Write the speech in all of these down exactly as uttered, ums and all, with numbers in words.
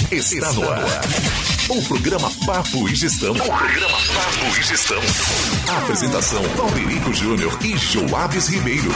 Está no ar. O programa Papo e Gestão. O programa Papo e Gestão. A apresentação: Valderico Júnior e Joabes Ribeiro.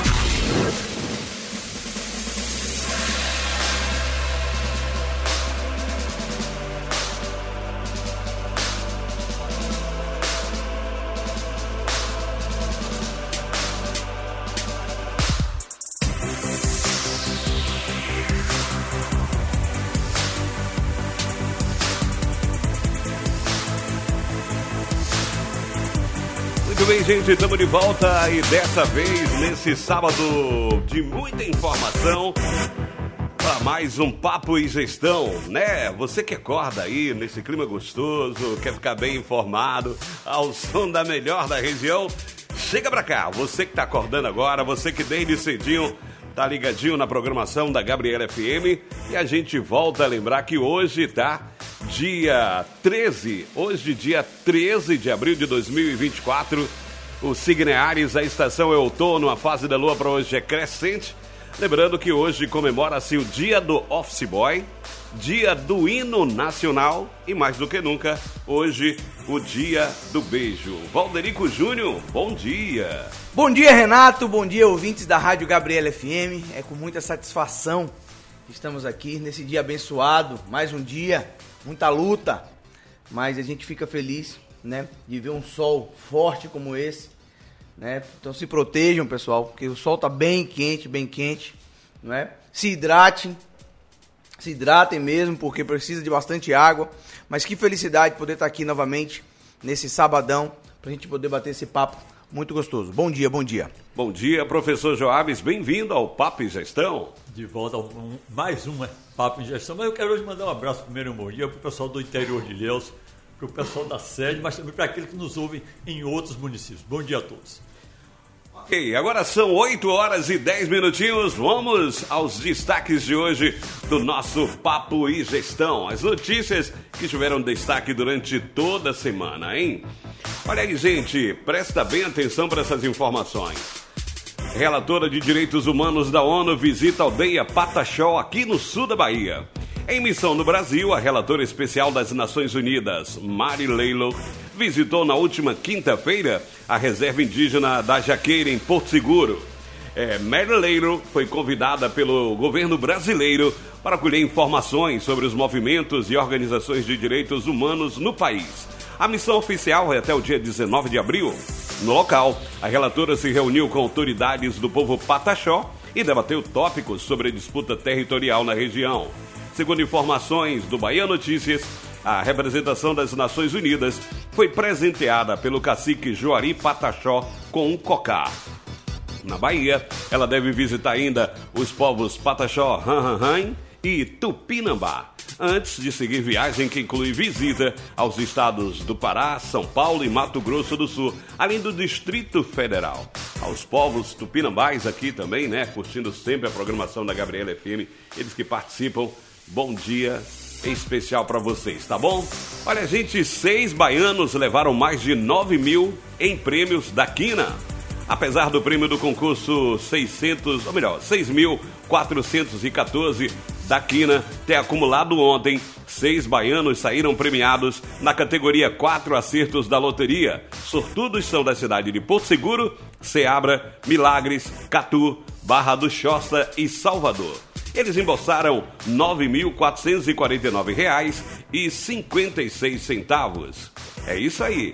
Bem, gente, estamos de volta e dessa vez, nesse sábado de muita informação, para mais um Papo e Gestão, né? Você que acorda aí nesse clima gostoso, quer ficar bem informado, ao som da melhor da região, chega pra cá. Você que tá acordando agora, você que desde cedinho tá ligadinho na programação da Gabriela F M, e a gente volta a lembrar que hoje tá dia treze, hoje dia treze de abril de dois mil e vinte e quatro, o signo é Áries, a estação é outono, a fase da lua para hoje é crescente. Lembrando que hoje comemora-se o dia do Office Boy, dia do hino nacional e, mais do que nunca, hoje o dia do beijo. Valderico Júnior, bom dia. Bom dia, Renato, bom dia, ouvintes da Rádio Gabriela F M. É com muita satisfação que estamos aqui nesse dia abençoado, mais um dia, muita luta, mas a gente fica feliz, né, de ver um sol forte como esse, né? Então se protejam, pessoal, porque o sol tá bem quente, bem quente, não é? Se hidratem, se hidratem mesmo, porque precisa de bastante água. Mas que felicidade poder estar aqui novamente nesse sabadão pra gente poder bater esse papo muito gostoso. Bom dia, bom dia. Bom dia, professor Joabes, bem-vindo ao Papo e Gestão. De volta a um, mais uma Papo e Gestão, mas eu quero hoje mandar um abraço primeiro, um bom dia para o pessoal do interior de Ilhéus, para o pessoal da sede, mas também para aqueles que nos ouvem em outros municípios. Bom dia a todos. Ok, agora são oito horas e dez minutinhos, vamos aos destaques de hoje do nosso Papo e Gestão. As notícias que tiveram destaque durante toda a semana, hein? Olha aí, gente, presta bem atenção para essas informações. Relatora de Direitos Humanos da ONU visita a aldeia Pataxó, aqui no sul da Bahia. Em missão no Brasil, a relatora especial das Nações Unidas, Mari Leilo, visitou na última quinta-feira a reserva indígena da Jaqueira, em Porto Seguro. É, Mari Leilo foi convidada pelo governo brasileiro para colher informações sobre os movimentos e organizações de direitos humanos no país. A missão oficial é até o dia dezenove de abril. No local, a relatora se reuniu com autoridades do povo Pataxó e debateu tópicos sobre a disputa territorial na região. Segundo informações do Bahia Notícias, a representação das Nações Unidas foi presenteada pelo cacique Joari Pataxó com um cocar. Na Bahia, ela deve visitar ainda os povos Pataxó, Ranhanhan e Tupinambá, antes de seguir viagem que inclui visita aos estados do Pará, São Paulo e Mato Grosso do Sul, além do Distrito Federal. Aos povos tupinambás aqui também, né, curtindo sempre a programação da Gabriela F M, eles que participam, bom dia em especial para vocês, tá bom? Olha, gente, seis baianos levaram mais de nove mil em prêmios da Quina. Apesar do prêmio do concurso seiscentos, ou melhor, seis mil quatrocentos e quatorze da Quina ter acumulado ontem, seis baianos saíram premiados na categoria quatro acertos da loteria. Sortudos são da cidade de Porto Seguro, Ceabra, Milagres, Catu, Barra do Choça e Salvador. Eles embolsaram nove mil quatrocentos e quarenta e nove reais e cinquenta e seis centavos. É isso aí.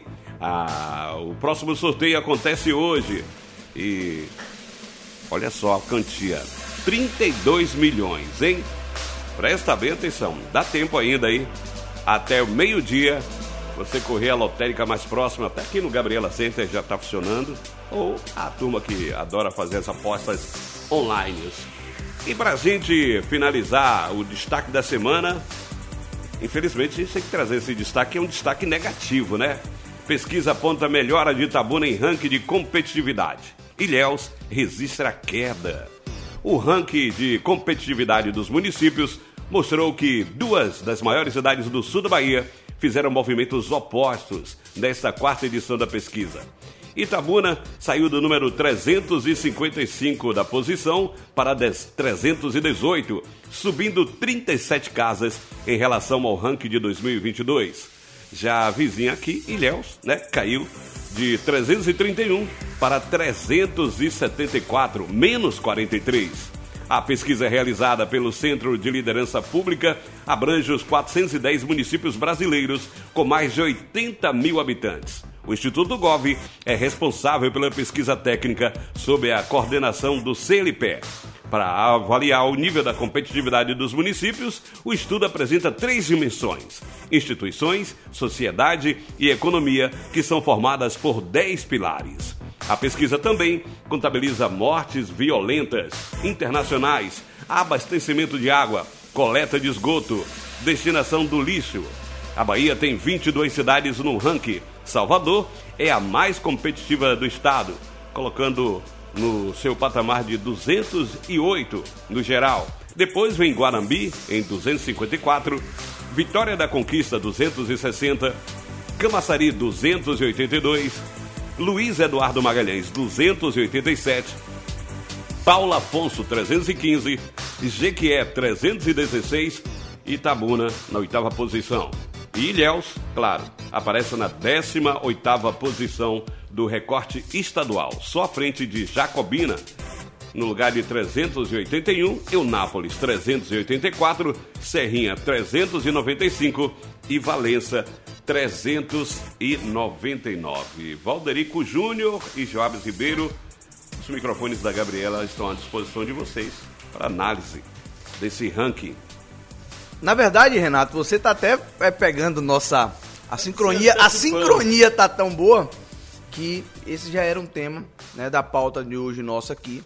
Ah, o próximo sorteio acontece hoje e olha só a quantia, trinta e dois milhões, hein? Presta bem atenção, dá tempo ainda aí, até o meio-dia, você correr a lotérica mais próxima, até aqui no Gabriela Center já está funcionando, ou a turma que adora fazer as apostas online. E para a gente finalizar o destaque da semana, infelizmente a gente tem que trazer esse destaque, é um destaque negativo, né? Pesquisa aponta melhora de Itabuna em ranking de competitividade. Ilhéus registra queda. O ranking de competitividade dos municípios mostrou que duas das maiores cidades do sul da Bahia fizeram movimentos opostos nesta quarta edição da pesquisa. Itabuna saiu do número trezentos e cinquenta e cinco da posição para trezentos e dezoito, subindo trinta e sete casas em relação ao ranking de dois mil e vinte e dois. Já a vizinha aqui, Ilhéus, né, caiu de trezentos e trinta e um para trezentos e setenta e quatro, menos quarenta e três. A pesquisa realizada pelo Centro de Liderança Pública abrange os quatrocentos e dez municípios brasileiros com mais de oitenta mil habitantes. O Instituto Gov é responsável pela pesquisa técnica sob a coordenação do C L P E. Para avaliar o nível da competitividade dos municípios, o estudo apresenta três dimensões: instituições, sociedade e economia, que são formadas por dez pilares. A pesquisa também contabiliza mortes violentas, internacionais, abastecimento de água, coleta de esgoto, destinação do lixo. A Bahia tem vinte e duas cidades no ranking. Salvador é a mais competitiva do estado, colocando no seu patamar de duzentos e oito no geral. Depois vem Guarambi, em duzentos e cinquenta e quatro, Vitória da Conquista, duzentos e sessenta, Camaçari, duzentos e oitenta e dois, Luiz Eduardo Magalhães, duzentos e oitenta e sete, Paulo Afonso, trezentos e quinze, Jequié, trezentos e dezesseis, Itabuna, na oitava posição. E Ilhéus, claro, aparece na décima oitava posição do recorte estadual, só à frente de Jacobina, no lugar de trezentos e oitenta e um, Eunápolis, trezentos e oitenta e quatro, Serrinha, trezentos e noventa e cinco e Valença, trezentos e noventa e nove. Valderico Júnior e Joabes Ribeiro, os microfones da Gabriela estão à disposição de vocês para análise desse ranking. Na verdade, Renato, você tá até pegando nossa... A sincronia, a sincronia tá tão boa que esse já era um tema, né, da pauta de hoje nossa aqui.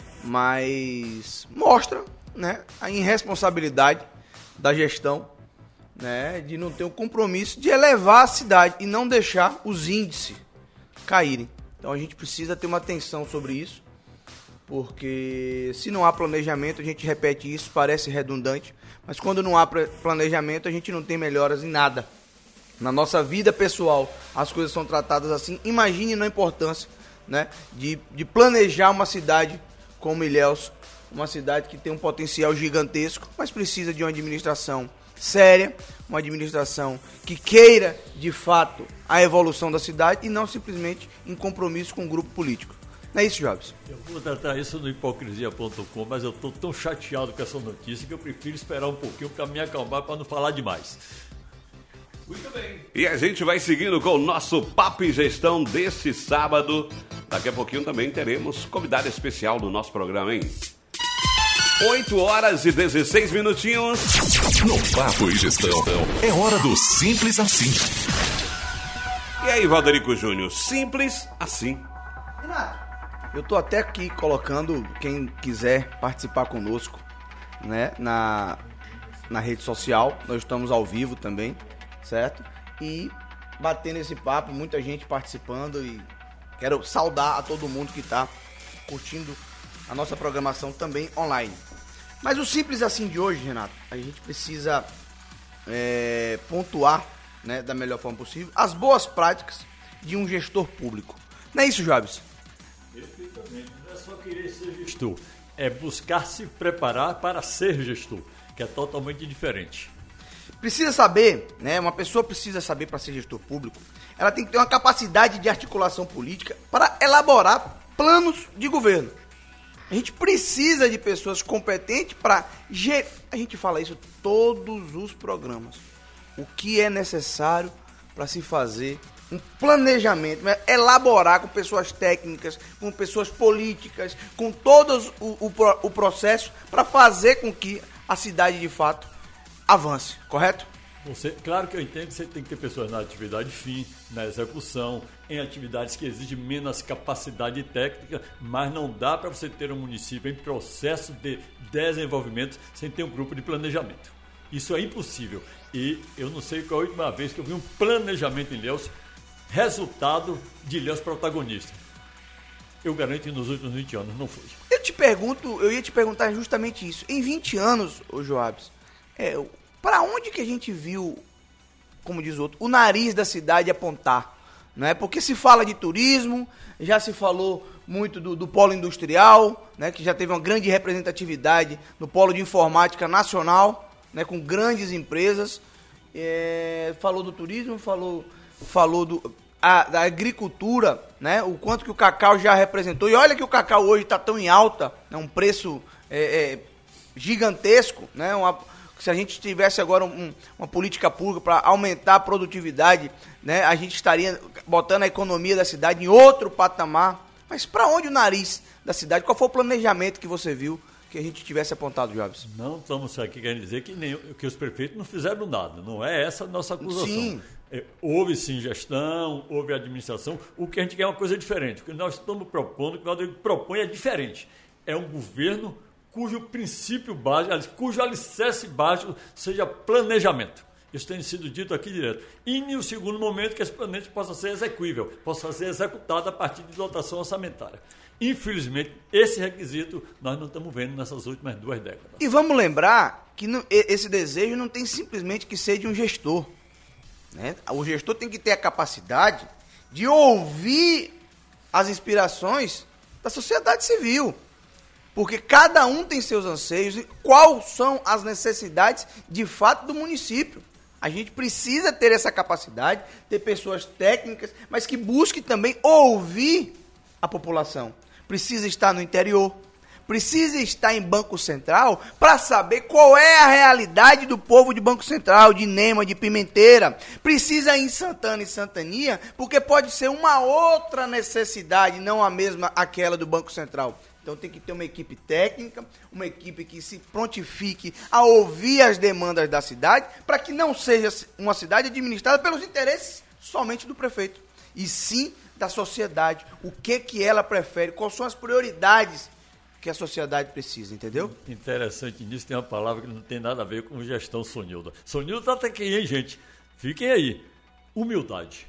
Mas mostra, né, a irresponsabilidade da gestão, né, de não ter o compromisso de elevar a cidade e não deixar os índices caírem. Então a gente precisa ter uma atenção sobre isso, porque se não há planejamento, a gente repete isso, parece redundante, mas quando não há planejamento, a gente não tem melhoras em nada. Na nossa vida pessoal, as coisas são tratadas assim. Imagine na importância, né, de, de planejar uma cidade como Ilhéus, uma cidade que tem um potencial gigantesco, mas precisa de uma administração séria, uma administração que queira, de fato, a evolução da cidade e não simplesmente em compromisso com um grupo político. Não é isso, Jobs? Eu vou tratar isso no hipocrisia ponto com, mas eu estou tão chateado com essa notícia que eu prefiro esperar um pouquinho para me acalmar, para não falar demais. Muito bem. E a gente vai seguindo com o nosso Papo e Gestão deste sábado. Daqui a pouquinho também teremos convidado especial do nosso programa, hein? oito horas e dezesseis minutinhos. No Papo e Gestão, é hora do Simples Assim. E aí, Valderico Júnior, simples assim. Renato, eu tô até aqui colocando quem quiser participar conosco, né, na, na rede social. Nós estamos ao vivo também, certo? E batendo esse papo, muita gente participando, e quero saudar a todo mundo que está curtindo a nossa programação também online. Mas o simples assim de hoje, Renato, a gente precisa é, pontuar, né, da melhor forma possível as boas práticas de um gestor público. Não é isso, Jobs? Perfeitamente. Não é só querer ser gestor, é buscar se preparar para ser gestor, que é totalmente diferente. Precisa saber, né? Uma pessoa precisa saber, para ser gestor público, ela tem que ter uma capacidade de articulação política para elaborar planos de governo. A gente precisa de pessoas competentes para... Ger... A gente fala isso todos os programas. O que é necessário para se fazer um planejamento, né? Elaborar com pessoas técnicas, com pessoas políticas, com todo o, o, o processo para fazer com que a cidade, de fato, avance, correto? Você, claro que eu entendo que você tem que ter pessoas na atividade fim, na execução, em atividades que exigem menos capacidade técnica, mas não dá para você ter um município em processo de desenvolvimento sem ter um grupo de planejamento. Isso é impossível. E eu não sei qual a última vez que eu vi um planejamento em Ilhéus, resultado de Ilhéus protagonista. Eu garanto que nos últimos vinte anos não foi. Eu te pergunto, eu ia te perguntar justamente isso. Em vinte anos, ô Joabes, é, para onde que a gente viu, como diz o outro, o nariz da cidade apontar, não é? Porque se fala de turismo, já se falou muito do, do polo industrial, né? Que já teve uma grande representatividade no polo de informática nacional, né? Com grandes empresas. É, falou do turismo, falou, falou do, a, da agricultura, né? O quanto que o cacau já representou. E olha que o cacau hoje está tão em alta, né? Um preço é, é, gigantesco, né? Uma, se a gente tivesse agora um, uma política pública para aumentar a produtividade, né? A gente estaria botando a economia da cidade em outro patamar. Mas para onde o nariz da cidade? Qual foi o planejamento que você viu que a gente tivesse apontado, Jobs? Não estamos aqui querendo dizer que, nem, que os prefeitos não fizeram nada. Não é essa a nossa acusação. Sim. É, houve sim gestão, houve administração. O que a gente quer é uma coisa diferente. O que nós estamos propondo, o que o Rodrigo propõe é diferente. É um governo cujo princípio básico, cujo alicerce básico seja planejamento. Isso tem sido dito aqui direto. E, no segundo momento, que esse planejamento possa ser execuível, possa ser executado a partir de dotação orçamentária. Infelizmente, esse requisito nós não estamos vendo nessas últimas duas décadas. E vamos lembrar que não, esse desejo não tem simplesmente que ser de um gestor, né? O gestor tem que ter a capacidade de ouvir as inspirações da sociedade civil. Porque cada um tem seus anseios e quais são as necessidades de fato do município. A gente precisa ter essa capacidade, ter pessoas técnicas, mas que busquem também ouvir a população. Precisa estar no interior, precisa estar em Banco Central para saber qual é a realidade do povo de Banco Central, de Nema, de Pimenteira. Precisa ir em Santana e Santania, porque pode ser uma outra necessidade, não a mesma aquela do Banco Central. Então tem que ter uma equipe técnica, uma equipe que se prontifique a ouvir as demandas da cidade, para que não seja uma cidade administrada pelos interesses somente do prefeito, e sim da sociedade. O que que ela prefere, quais são as prioridades que a sociedade precisa, entendeu? Interessante nisso, tem uma palavra que não tem nada a ver com gestão Sonilda. Sonilda está aqui, hein, gente? Fiquem aí. Humildade.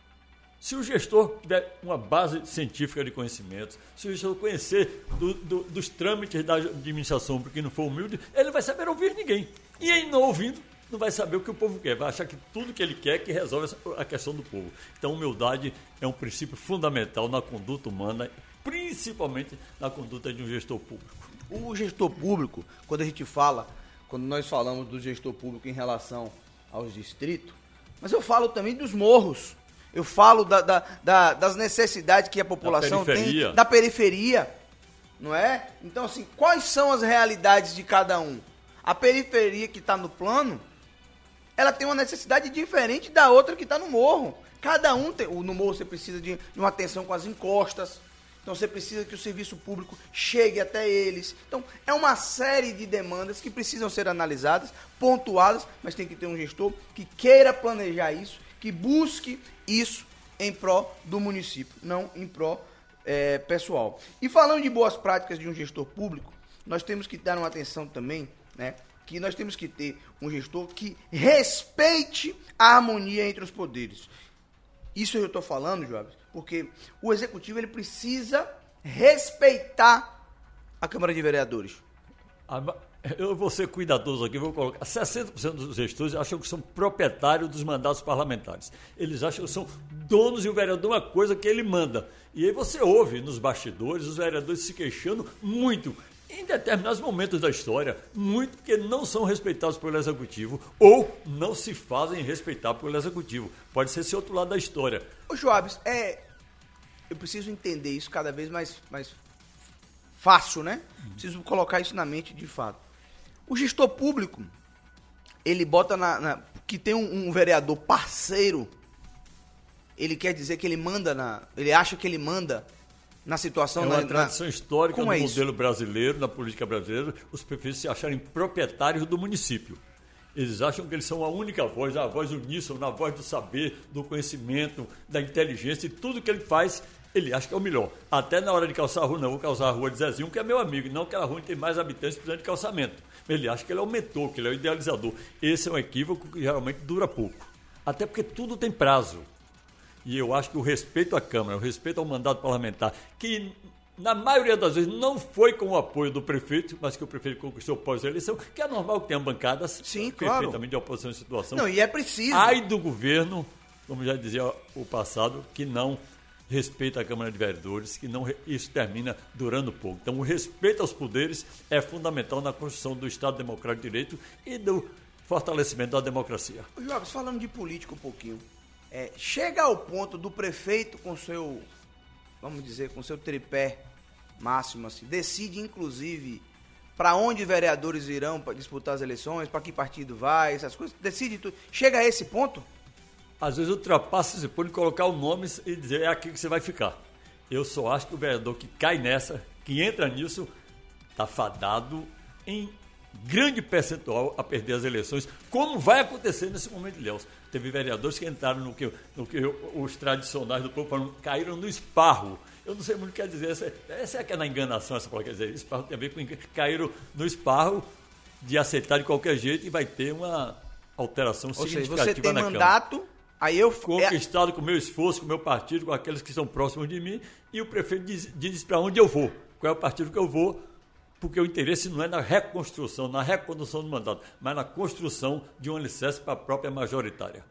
Se o gestor tiver uma base científica de conhecimentos, se o gestor conhecer do, do, dos trâmites da administração, porque não for humilde, ele vai saber ouvir ninguém. E aí, não ouvindo, não vai saber o que o povo quer, vai achar que tudo que ele quer é que resolve a questão do povo. Então, humildade é um princípio fundamental na conduta humana, principalmente na conduta de um gestor público. O gestor público, quando a gente fala, quando nós falamos do gestor público em relação aos distritos, mas eu falo também dos morros. Eu falo da, da, da, das necessidades que a população da tem, da periferia, não é? Então, assim, quais são as realidades de cada um? A periferia que está no plano, ela tem uma necessidade diferente da outra que está no morro. Cada um tem, no morro você precisa de, de uma atenção com as encostas, então você precisa que o serviço público chegue até eles. Então, é uma série de demandas que precisam ser analisadas, pontuadas, mas tem que ter um gestor que queira planejar isso, que busque isso em pró do município, não em pró é, pessoal. E falando de boas práticas de um gestor público, nós temos que dar uma atenção também, né, que nós temos que ter um gestor que respeite a harmonia entre os poderes. Isso eu estou falando, Jobs, porque o executivo ele precisa respeitar a Câmara de Vereadores. Eu vou ser cuidadoso aqui, vou colocar. sessenta por cento dos gestores acham que são proprietários dos mandatos parlamentares. Eles acham que são donos e o vereador é uma coisa que ele manda. E aí você ouve nos bastidores os vereadores se queixando muito, em determinados momentos da história, muito porque não são respeitados pelo executivo ou não se fazem respeitar pelo executivo. Pode ser esse outro lado da história. Ô, Joabes, é, eu preciso entender isso cada vez mais, mais fácil, né? Preciso colocar isso na mente de fato. O gestor público, ele bota na, na que tem um, um vereador parceiro, ele quer dizer que ele manda na, ele acha que ele manda na situação. É uma na, tradição na... histórica Como no é modelo isso? brasileiro, na política brasileira, os prefeitos se acharem proprietários do município. Eles acham que eles são a única voz, a voz uníssona, a voz do saber, do conhecimento, da inteligência, e tudo que ele faz, ele acha que é o melhor. Até na hora de calçar a rua, não, vou calçar a rua de Zezinho, que é meu amigo, não que aquela rua tem mais habitantes precisando de calçamento. Ele acha que ele é o mentor, que ele é o idealizador. Esse é um equívoco que geralmente dura pouco. Até porque tudo tem prazo. E eu acho que o respeito à Câmara, o respeito ao mandato parlamentar, que na maioria das vezes não foi com o apoio do prefeito, mas que o prefeito conquistou pós-eleição, que é normal que tenha bancadas Sim, claro, perfeitamente de oposição em situação. Não, e é preciso. Ai do governo, como já dizia o passado, que não respeita a Câmara de Vereadores, que não isso termina durando pouco. Então, o respeito aos poderes é fundamental na construção do Estado Democrático de Direito e do fortalecimento da democracia. Jobs, falando de política um pouquinho, é, chega ao ponto do prefeito com seu, vamos dizer, com seu tripé máximo, assim, decide inclusive para onde vereadores irão para disputar as eleições, para que partido vai, essas coisas, decide tudo. Chega a esse ponto? Às vezes ultrapassa esse ponto de colocar o nome e dizer é aqui que você vai ficar. Eu só acho que o vereador que cai nessa, que entra nisso, está fadado em grande percentual a perder as eleições, como vai acontecer nesse momento de Ilhéus. Teve vereadores que entraram no que, no que os tradicionais do povo falam, caíram no esparro. Eu não sei muito o que quer dizer, essa, essa é aquela enganação, essa palavra quer dizer, esparro tem a ver com caíram no esparro de aceitar de qualquer jeito e vai ter uma alteração Ou significativa seja, você tem na mandato, Câmara. Aí eu... Conquistado é... com o meu esforço, com o meu partido, com aqueles que estão próximos de mim, e o prefeito diz, diz para onde eu vou, qual é o partido que eu vou, porque o interesse não é na reconstrução, na recondução do mandato, mas na construção de um alicerce para a própria majoritária.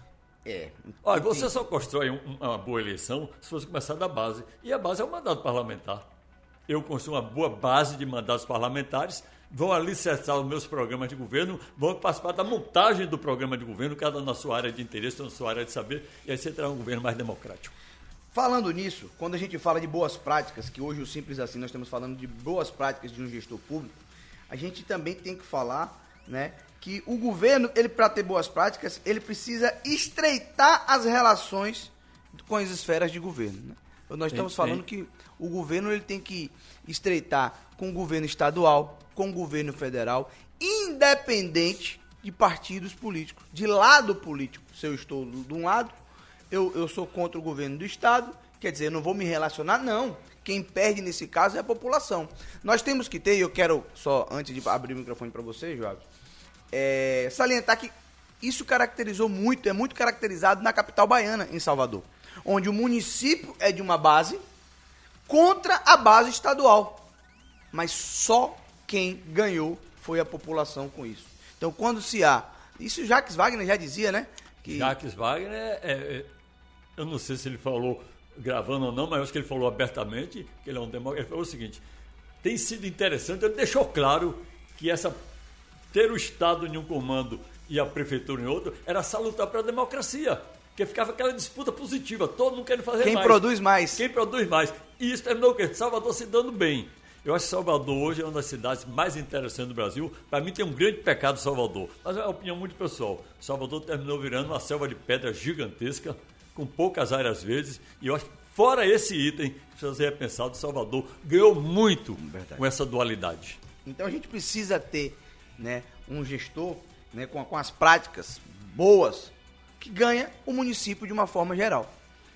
É. Olha, você só constrói um, uma boa eleição se você começar da base, e a base é o mandato parlamentar. Eu construo uma boa base de mandatos parlamentares, vão alicerçar os meus programas de governo, vão participar da montagem do programa de governo, cada na sua área de interesse, na sua área de saber, e aí você terá um governo mais democrático. Falando nisso, quando a gente fala de boas práticas, que hoje o Simples Assim nós estamos falando de boas práticas de um gestor público, a gente também tem que falar, né, que o governo, ele para ter boas práticas, ele precisa estreitar as relações com as esferas de governo, né? Nós estamos Sim, falando sim. que o governo ele tem que estreitar com o governo estadual, com o governo federal, independente de partidos políticos, de lado político. Se eu estou de um lado, eu, eu sou contra o governo do estado, quer dizer, eu não vou me relacionar, não. Quem perde nesse caso é a população. Nós temos que ter, e eu quero só, antes de abrir o microfone para você, João, é, salientar que isso caracterizou muito, é muito caracterizado na capital baiana, em Salvador, onde o município é de uma base contra a base estadual, mas só quem ganhou foi a população com isso. Então, quando se há... Isso Jacques Wagner já dizia, né? Que... Jacques Wagner, é, é, eu não sei se ele falou gravando ou não, mas eu acho que ele falou abertamente, que ele é um democrata. Ele falou o seguinte, tem sido interessante, ele deixou claro que essa, ter o Estado em um comando e a prefeitura em outro era salutar para a democracia. Porque ficava aquela disputa positiva, todo mundo querendo fazer Quem mais. Quem produz mais. Quem produz mais. E isso terminou o quê? Salvador se dando bem. Eu acho que Salvador hoje é uma das cidades mais interessantes do Brasil. Para mim tem um grande pecado Salvador, mas é uma opinião muito pessoal. Salvador terminou virando uma selva de pedra gigantesca, com poucas áreas verdes. E eu acho que, fora esse item, que precisa ser repensado, Salvador ganhou muito Verdade. Com essa dualidade. Então a gente precisa ter, né, um gestor, né, com, com as práticas boas, que ganha o município de uma forma geral.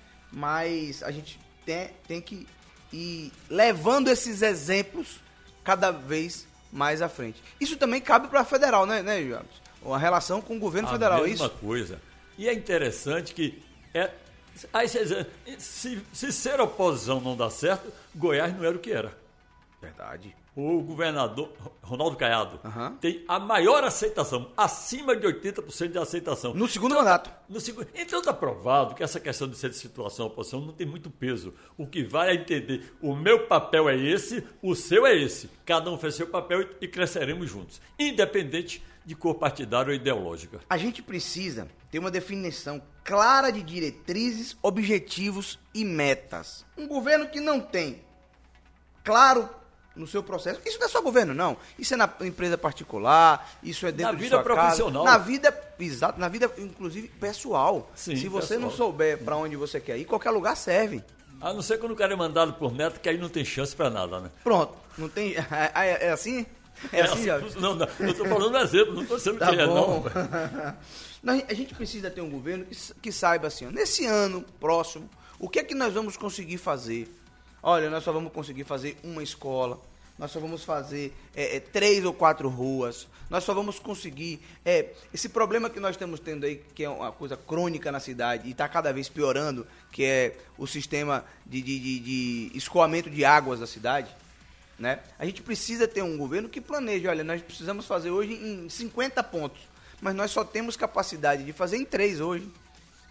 Mas a gente tem, tem que ir levando esses exemplos cada vez mais à frente. Isso também cabe para a federal, né, né, Jorge? A relação com o governo a federal, mesma isso? coisa. E é interessante que é, aí você, se, se ser oposição não dá certo, Goiás não era o que era. Verdade. O governador Ronaldo Caiado uhum. tem a maior aceitação, acima de oitenta por cento de aceitação. No segundo então, mandato. No segundo, então está provado que essa questão de ser de situação oposição não tem muito peso. O que vai é entender, o meu papel é esse, o seu é esse. Cada um fez seu papel e, e cresceremos juntos, independente de cor partidária ou ideológica. A gente precisa ter uma definição clara de diretrizes, objetivos e metas. Um governo que não tem claro no seu processo. Isso não é só governo, não. Isso é na empresa particular, isso é dentro na de vida sua profissional. casa. Na vida, exato, na vida, inclusive, pessoal. Sim, Se você pessoal. não souber para onde você quer ir, qualquer lugar serve. A não ser quando o cara é mandado por neto, que aí não tem chance para nada, né? Pronto. Não tem... É, é assim? É, é assim, assim não, não, eu estou falando um exemplo, não estou dizendo tá que é, bom. não. A gente precisa ter um governo que, que saiba assim, ó, nesse ano próximo, o que é que nós vamos conseguir fazer? Olha, nós só vamos conseguir fazer uma escola, nós só vamos fazer é, é, três ou quatro ruas, nós só vamos conseguir... É, esse problema que nós estamos tendo aí, que é uma coisa crônica na cidade e está cada vez piorando, que é o sistema de, de, de, de escoamento de águas da cidade, né? A gente precisa ter um governo que planeje, olha, nós precisamos fazer hoje em cinquenta pontos, mas nós só temos capacidade de fazer em três hoje.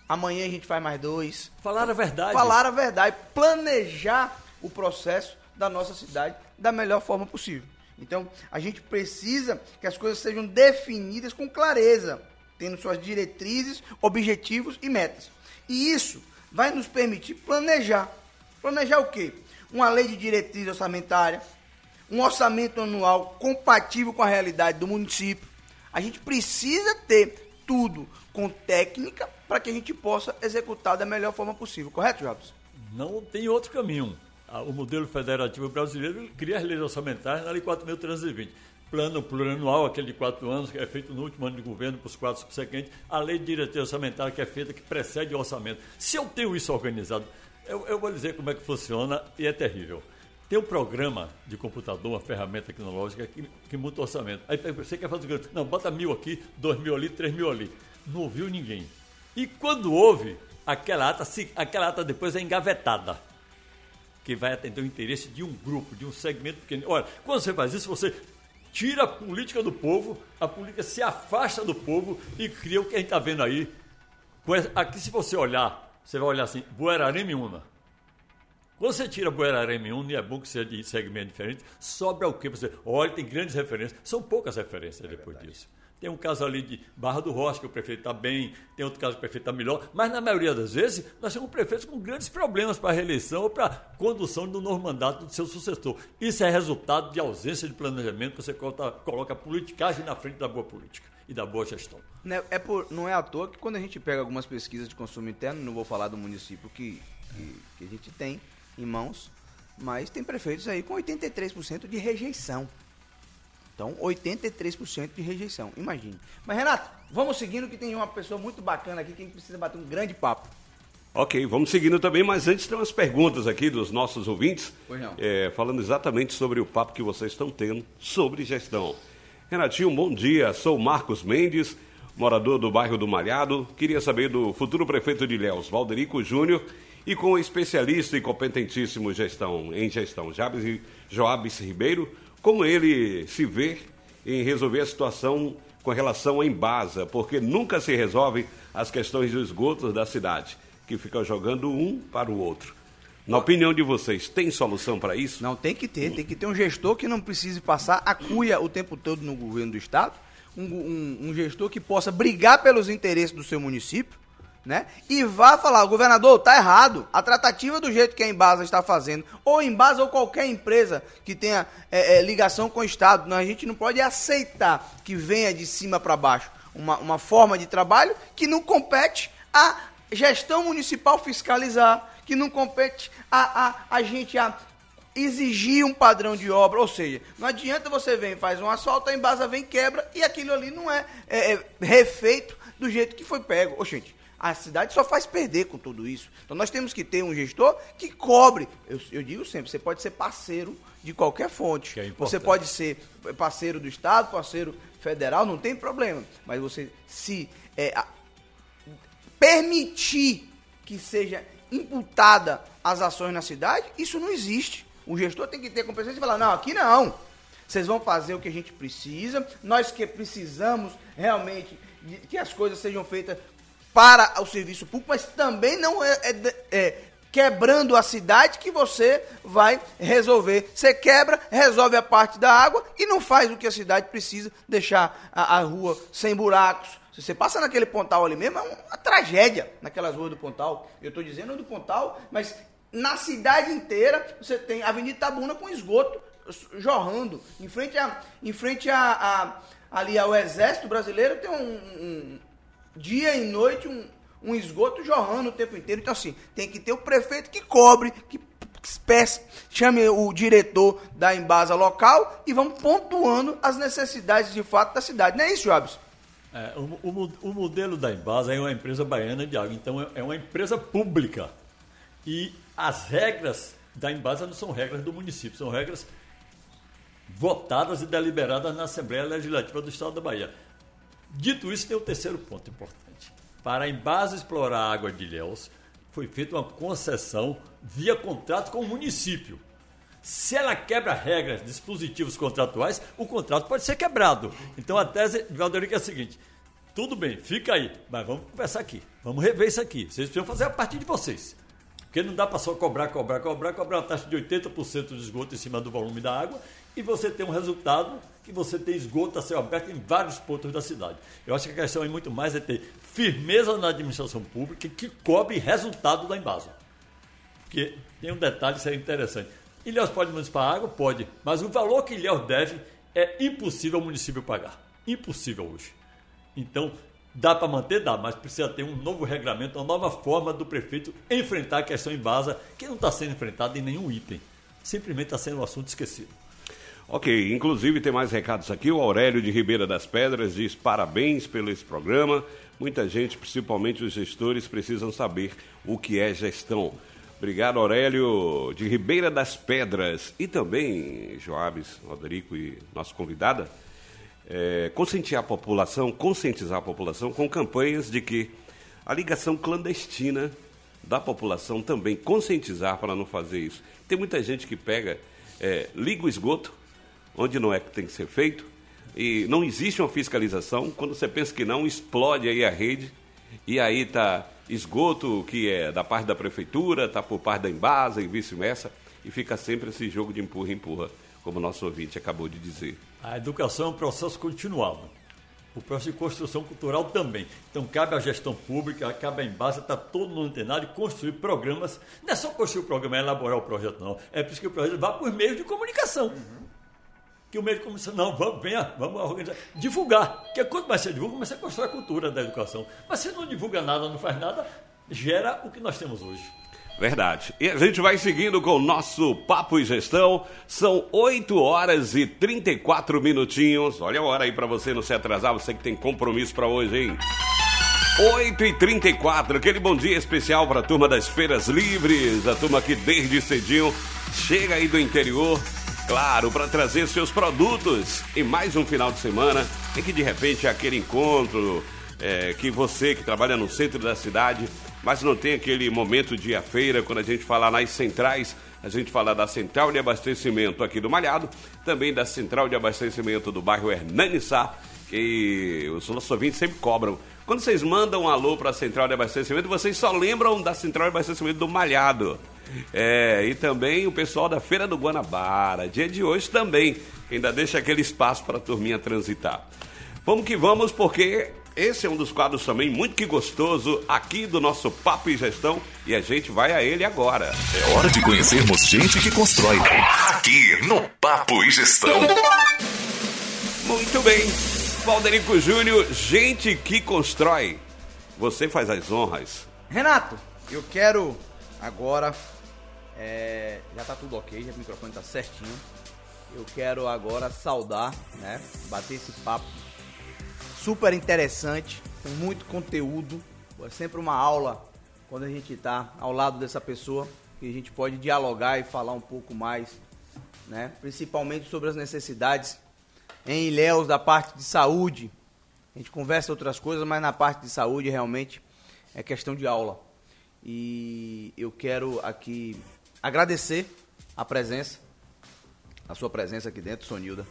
amanhã a gente faz mais dois. Falar a verdade. Falar a verdade, planejar o processo da nossa cidade da melhor forma possível. Então, a gente precisa que as coisas sejam definidas com clareza, tendo suas diretrizes, objetivos e metas. E isso vai nos permitir planejar. Planejar o quê? Uma lei de diretriz orçamentária, um orçamento anual compatível com a realidade do município. A gente precisa ter tudo com técnica para que a gente possa executar da melhor forma possível. Correto, Jobs? Não tem outro caminho. O modelo federativo brasileiro cria as leis orçamentárias na Lei quatro mil trezentos e vinte. Plano plurianual, aquele de quatro anos, que é feito no último ano de governo para os quatro subsequentes. A lei de diretriz orçamentária, que é feita, que precede o orçamento. Se eu tenho isso organizado, eu, eu vou dizer como é que funciona e é terrível. Tem um programa de computador, uma ferramenta tecnológica que, que muda o orçamento. Aí você quer fazer o quê? Não, bota mil aqui, dois mil ali, três mil ali. Não ouviu ninguém. E quando houve, aquela ata, aquela ata depois é engavetada, que vai atender o interesse de um grupo, de um segmento pequeno. Olha, quando você faz isso, você tira a política do povo, a política se afasta do povo e cria o que a gente está vendo aí. Aqui, se você olhar, você vai olhar assim, Buerarema e Una. Quando você tira Buerarema e Una, e é bom que seja de segmento diferente, sobra o quê? Você olha, tem grandes referências, são poucas referências depois disso. Tem um caso ali de Barra do Rocha, que o prefeito está bem, tem outro caso que o prefeito está melhor, mas na maioria das vezes nós temos prefeitos com grandes problemas para a reeleição ou para a condução do novo mandato do seu sucessor. Isso é resultado de ausência de planejamento, você coloca, coloca a politicagem na frente da boa política e da boa gestão. É por, não é à toa que quando a gente pega algumas pesquisas de consumo interno, não vou falar do município que, que, que a gente tem em mãos, mas tem prefeitos aí com oitenta e três por cento de rejeição. Então, oitenta e três por cento de rejeição, imagine. Mas, Renato, vamos seguindo que tem uma pessoa muito bacana aqui que a gente precisa bater um grande papo. Ok, vamos seguindo também, mas antes tem umas perguntas aqui dos nossos ouvintes, Pois não. É, falando exatamente sobre o papo que vocês estão tendo sobre gestão. Renatinho, bom dia, sou Marcos Mendes, morador do bairro do Malhado, queria saber do futuro prefeito de Ilhéus, Valderico Júnior, e com o especialista e competentíssimo gestão, em gestão, Jabes, Joabes Ribeiro, como ele se vê em resolver a situação com relação à Embasa, porque nunca se resolve as questões do esgoto da cidade, que ficam jogando um para o outro. Na opinião de vocês, tem solução para isso? Não, tem que ter, tem que ter um gestor que não precise passar a cuia o tempo todo no governo do estado, um, um, um gestor que possa brigar pelos interesses do seu município, né? E vá falar, o governador, tá errado, a tratativa do jeito que a Embasa está fazendo, ou a Embasa ou qualquer empresa que tenha é, é, ligação com o estado, não, a gente não pode aceitar que venha de cima para baixo uma, uma forma de trabalho que não compete a gestão municipal fiscalizar, que não compete a, a, a gente a exigir um padrão de obra, ou seja, não adianta você vem, faz um asfalto, a Embasa vem, quebra, e aquilo ali não é, é, é refeito do jeito que foi pego. Ô, gente, a cidade só faz perder com tudo isso. Então nós temos que ter um gestor que cobre. Eu, eu digo sempre, você pode ser parceiro de qualquer fonte. É você pode ser parceiro do estado, parceiro federal, não tem problema. Mas você se é, a, permitir que seja imputada as ações na cidade, isso não existe. O gestor tem que ter competência e falar, não, aqui não. Vocês vão fazer o que a gente precisa, nós que precisamos realmente de, que as coisas sejam feitas para o serviço público, mas também não é, é, é quebrando a cidade que você vai resolver. Você quebra, resolve a parte da água e não faz o que a cidade precisa, deixar a, a rua sem buracos. Se você passa naquele Pontal ali mesmo, é uma tragédia naquelas ruas do Pontal. Eu estou dizendo do Pontal, mas na cidade inteira você tem a Avenida Itabuna com esgoto jorrando. Em frente, a, em frente a, a, ali ao Exército Brasileiro tem um... um dia e noite um, um esgoto jorrando o tempo inteiro. Então assim, tem que ter o prefeito que cobre, que peça, chame o diretor da Embasa local e vamos pontuando as necessidades de fato da cidade. Não é isso, Jobs? É, o, o, o modelo da Embasa é uma empresa baiana de água, então é uma empresa pública. E as regras da Embasa não são regras do município, são regras votadas e deliberadas na Assembleia Legislativa do Estado da Bahia. Dito isso, tem o terceiro ponto importante. Para a Embasa explorar a água de Ilhéus, foi feita uma concessão via contrato com o município. Se ela quebra regras, dispositivos contratuais, o contrato pode ser quebrado. Então a tese de Valderico é a seguinte: Tudo bem, fica aí, mas vamos conversar aqui. Vamos rever isso aqui. Vocês precisam fazer a partir de vocês. Porque não dá para só cobrar, cobrar, cobrar, cobrar uma taxa de oitenta por cento de esgoto em cima do volume da água e você tem um resultado que você tem esgoto a céu aberto em vários pontos da cidade. Eu acho que a questão aí muito mais é ter firmeza na administração pública que cobre resultado da Embasa. Porque tem um detalhe, isso é interessante. Ilhéus pode municipar água? Pode. Mas o valor que Ilhéus deve é impossível o município pagar. Impossível hoje. Então, dá para manter? Dá, mas precisa ter um novo regramento, uma nova forma do prefeito enfrentar a questão Embasa, que não está sendo enfrentada em nenhum item. Simplesmente está sendo um assunto esquecido. Ok, inclusive tem mais recados aqui. O Aurélio de Ribeira das Pedras diz parabéns pelo esse programa. Muita gente, principalmente os gestores, precisam saber o que é gestão. Obrigado, Aurélio de Ribeira das Pedras. E também, Joabes, Rodrigo e nossa convidada, é, conscientizar a população, conscientizar a população com campanhas de que a ligação clandestina da população também, conscientizar para não fazer isso. Tem muita gente que pega, é, liga o esgoto, onde não é que tem que ser feito, e não existe uma fiscalização. Quando você pensa que não, explode aí a rede, e aí está esgoto que é da parte da prefeitura, está por parte da Embasa e vice-versa, e fica sempre esse jogo de empurra-empurra, como o nosso ouvinte acabou de dizer. A educação é um processo continuado. O processo de construção cultural também. Então, cabe à gestão pública, cabe à Embasa, está todo mundo antenado e construir programas. Não é só construir o programa, é elaborar o projeto, não. É preciso que o projeto vá por meios de comunicação. Uhum. Que o meio de comunicação, não, vamos, venha, vamos organizar, divulgar. Porque quanto mais você divulga, mais você constrói a cultura da educação. Mas se não divulga nada, não faz nada, gera o que nós temos hoje. Verdade. E a gente vai seguindo com o nosso Papo e Gestão. São oito horas e trinta e quatro minutinhos. Olha a hora aí para você não se atrasar, você que tem compromisso para hoje, hein? oito e trinta e quatro, aquele bom dia especial para a turma das Feiras Livres, a turma que desde cedinho chega aí do interior, claro, para trazer seus produtos. E mais um final de semana em que de repente é aquele encontro é, que você que trabalha no centro da cidade, mas não tem aquele momento de a feira, quando a gente fala nas centrais, a gente fala da central de abastecimento aqui do Malhado, também da central de abastecimento do bairro Hernani Sá, que os nossos ouvintes sempre cobram. Quando vocês mandam um alô para a central de abastecimento, vocês só lembram da central de abastecimento do Malhado. É, e também o pessoal da Feira do Guanabara, dia de hoje também, que ainda deixa aquele espaço para a turminha transitar. Vamos que vamos, porque esse é um dos quadros também muito que gostoso aqui do nosso Papo e Gestão, e a gente vai a ele agora. É hora de conhecermos gente que constrói. Aqui no Papo e Gestão. Muito bem, Valderico Júnior, gente que constrói. Você faz as honras. Renato, eu quero agora, é, já tá tudo ok, já o microfone tá certinho. Eu quero agora saudar, né, bater esse papo super interessante, com muito conteúdo. É sempre uma aula quando a gente está ao lado dessa pessoa, que a gente pode dialogar e falar um pouco mais, né? Principalmente sobre as necessidades em Ilhéus da parte de saúde. A gente conversa outras coisas, mas na parte de saúde realmente é questão de aula. E eu quero aqui agradecer a presença, a sua presença aqui dentro, Sonilda.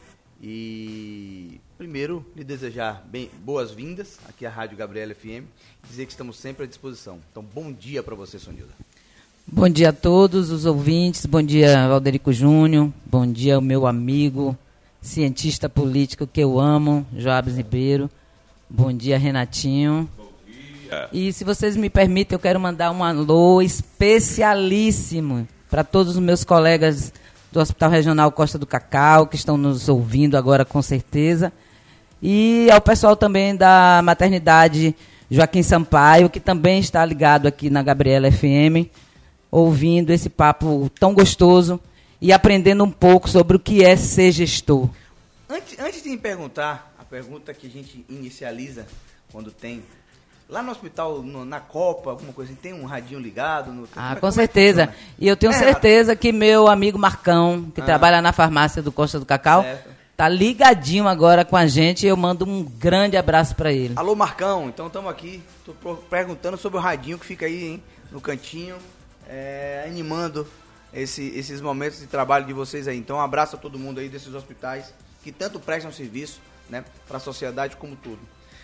E primeiro lhe desejar bem, boas-vindas aqui à Rádio Gabriel F M e dizer que estamos sempre à disposição. Então, bom dia para você, Sonilda. Bom dia a todos os ouvintes, bom dia Valderico Júnior, bom dia ao meu amigo, cientista político que eu amo, Joabes Ribeiro, bom dia Renatinho. Bom dia. E se vocês me permitem, eu quero mandar um alô especialíssimo para todos os meus colegas do Hospital Regional Costa do Cacau, que estão nos ouvindo agora com certeza, e ao pessoal também da Maternidade Joaquim Sampaio, que também está ligado aqui na Gabriela F M, ouvindo esse papo tão gostoso e aprendendo um pouco sobre o que é ser gestor. Antes, antes de me perguntar, a pergunta que a gente inicializa quando tem... Lá no hospital, no, na Copa, alguma coisa assim, tem um radinho ligado? No, ah, com certeza. É e eu tenho é, certeza que meu amigo Marcão, que ah. trabalha na farmácia do Costa do Cacau, certo. Tá ligadinho agora com a gente e eu mando um grande abraço para ele. Alô, Marcão, então estamos aqui, tô perguntando sobre o radinho que fica aí, hein, no cantinho, é, animando esse, esses momentos de trabalho de vocês aí. Então, um abraço a todo mundo aí desses hospitais que tanto prestam serviço, né, para a sociedade como tudo.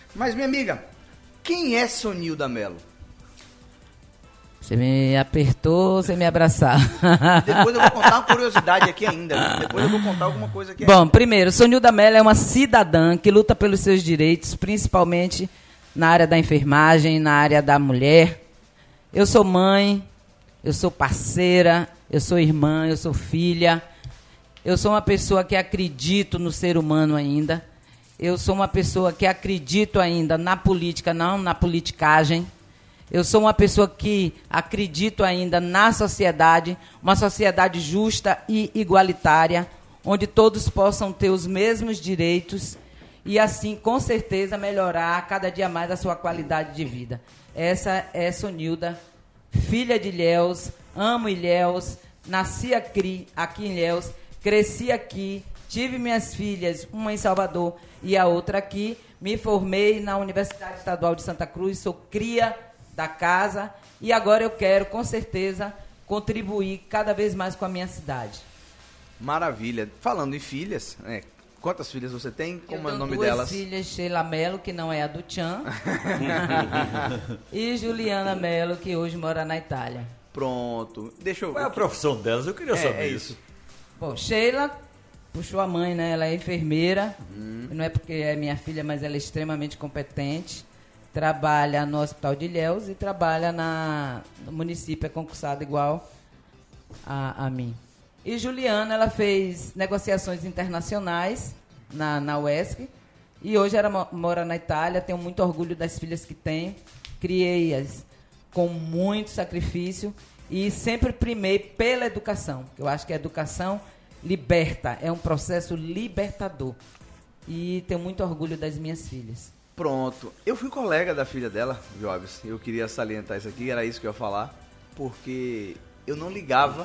Mas, minha amiga, quem é Sonilda Mello? Você me apertou, você me abraçar. Depois eu vou contar uma curiosidade aqui ainda. Né? Depois eu vou contar alguma coisa aqui. Bom, ainda. primeiro, Sonilda Mello é uma cidadã que luta pelos seus direitos, principalmente na área da enfermagem, na área da mulher. Eu sou mãe, eu sou parceira, eu sou irmã, eu sou filha. Eu sou uma pessoa que acredito no ser humano ainda. Eu sou uma pessoa que acredito ainda na política, não na politicagem. Eu sou uma pessoa que acredito ainda na sociedade, uma sociedade justa e igualitária, onde todos possam ter os mesmos direitos e, assim, com certeza, melhorar cada dia mais a sua qualidade de vida. Essa é Sonilda, filha de Ilhéus, amo Ilhéus, nasci aqui, aqui em Ilhéus, cresci aqui, tive minhas filhas, uma em Salvador e a outra aqui, me formei na Universidade Estadual de Santa Cruz, sou cria da casa e agora eu quero, com certeza, contribuir cada vez mais com a minha cidade. Maravilha. Falando em filhas, né? Quantas filhas você tem? Como é o nome duas delas? filhas, Sheila Mello, que não é a do Tchan, e Juliana Mello, que hoje mora na Itália. Pronto. Deixa eu... Qual é a profissão delas? Eu queria É, saber é isso. isso. Bom, Sheila puxou a mãe, né? Ela é enfermeira, Hum. não é porque é minha filha, mas ela é extremamente competente. Trabalha no Hospital de Ilhéus e trabalha na, no município, é concursada igual a, a mim. E Juliana, ela fez negociações internacionais na, na U E S C e hoje ela mo- mora na Itália. Tenho muito orgulho das filhas que tenho, criei-as com muito sacrifício e sempre primei pela educação, porque eu acho que a educação liberta, é um processo libertador e tenho muito orgulho das minhas filhas. Pronto. Eu fui colega da filha dela, Jobs. Eu queria salientar isso aqui, era isso que eu ia falar. Porque eu não ligava,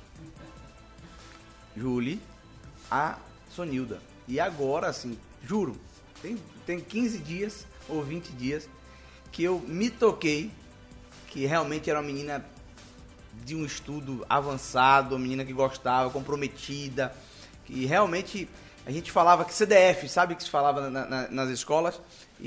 Julie, a Sonilda. E agora, assim, juro, tem, tem quinze dias ou vinte dias que eu me toquei que realmente era uma menina de um estudo avançado, uma menina que gostava, comprometida, que realmente... A gente falava que C D F, sabe que se falava na, na, nas escolas,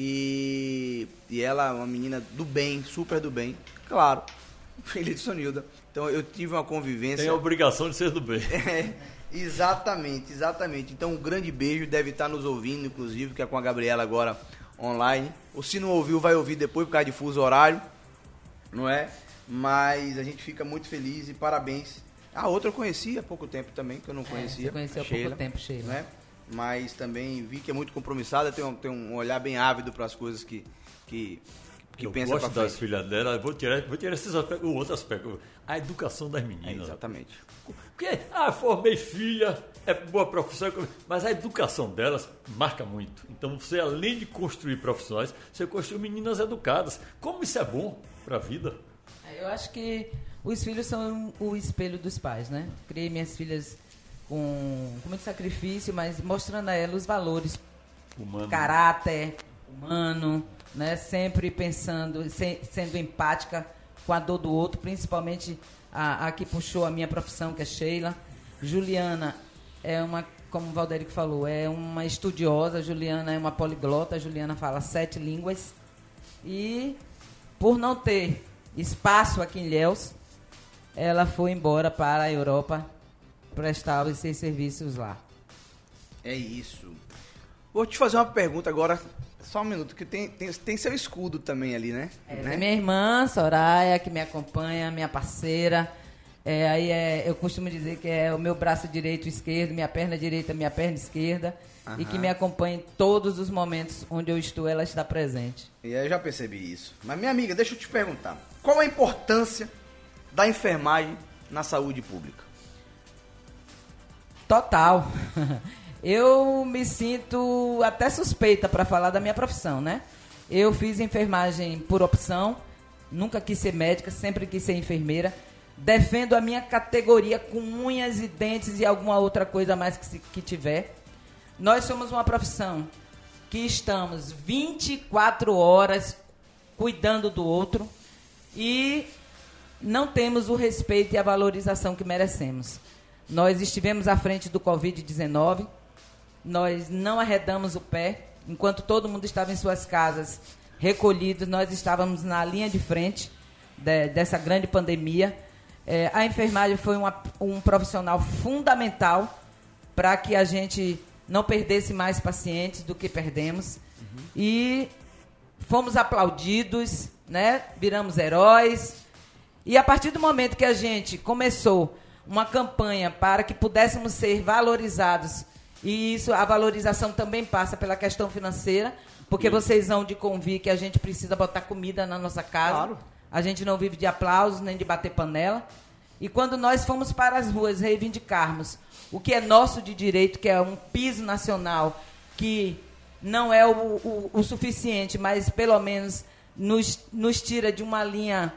e, e ela é uma menina do bem, super do bem, claro, filha de Sonilda. Então eu tive uma convivência... Tem a obrigação de ser do bem. É, exatamente, exatamente. Então um grande beijo, deve estar nos ouvindo, inclusive, que é com a Gabriela agora online. Ou se não ouviu, vai ouvir depois por causa de fuso horário, não é? Mas a gente fica muito feliz e parabéns. A outra eu conheci há pouco tempo também, que eu não conhecia. Você conheceu há Sheila, pouco tempo, Sheila. né? Mas também vi que é muito compromissada, tem um, tem um olhar bem ávido para as coisas que, que, que eu pensa gosto para das frente. filhas dela, eu vou tirar, vou tirar esses aspectos, o outro aspecto, a educação das É, meninas. exatamente. Porque, ah, formei filha, é boa profissão, mas a educação delas marca muito. Então, você, além de construir profissionais, você construiu meninas educadas. Como isso é bom para a vida? Eu acho que os filhos são o espelho dos pais, né? Criei minhas filhas com, com muito sacrifício, mas mostrando a elas os valores, Humano. caráter humano, né? Sempre pensando, se, sendo empática com a dor do outro, principalmente a, a que puxou a minha profissão, que é Sheila. Juliana é uma, como o Valderico falou, é uma estudiosa, Juliana é uma poliglota, Juliana fala sete línguas e por não ter espaço aqui em Ilhéus, ela foi embora para a Europa prestar os seus serviços lá. É isso. Vou te fazer uma pergunta agora, só um minuto, que tem, tem, tem seu escudo também ali, né? Essa né? é minha irmã, Soraya, que me acompanha, minha parceira. É, aí é, eu costumo dizer que é o meu braço direito e esquerdo, minha perna direita, minha perna esquerda, Aham. e que me acompanha em todos os momentos onde eu estou, ela está presente. E aí eu já percebi isso. Mas, minha amiga, deixa eu te perguntar. Qual a importância da enfermagem na saúde pública? Total. Eu me sinto até suspeita para falar da minha profissão, né? Eu fiz enfermagem por opção, nunca quis ser médica, sempre quis ser enfermeira. Defendo a minha categoria com unhas e dentes e alguma outra coisa mais que, se, que tiver. Nós somos uma profissão que estamos vinte e quatro horas cuidando do outro e não temos o respeito e a valorização que merecemos. Nós estivemos à frente do covid dezenove, nós não arredamos o pé, enquanto todo mundo estava em suas casas recolhidos, nós estávamos na linha de frente de, dessa grande pandemia. É, a enfermagem foi uma, um profissional fundamental para que a gente não perdesse mais pacientes do que perdemos. Uhum. E fomos aplaudidos, né? Viramos heróis. E a partir do momento que a gente começou uma campanha para que pudéssemos ser valorizados, e isso, a valorização também passa pela questão financeira, porque vocês vão de convir que a gente precisa botar comida na nossa casa. Claro. A gente não vive de aplausos nem de bater panela. E quando nós fomos para as ruas reivindicarmos o que é nosso de direito, que é um piso nacional, que não é o, o, o suficiente, mas pelo menos nos, nos tira de uma linha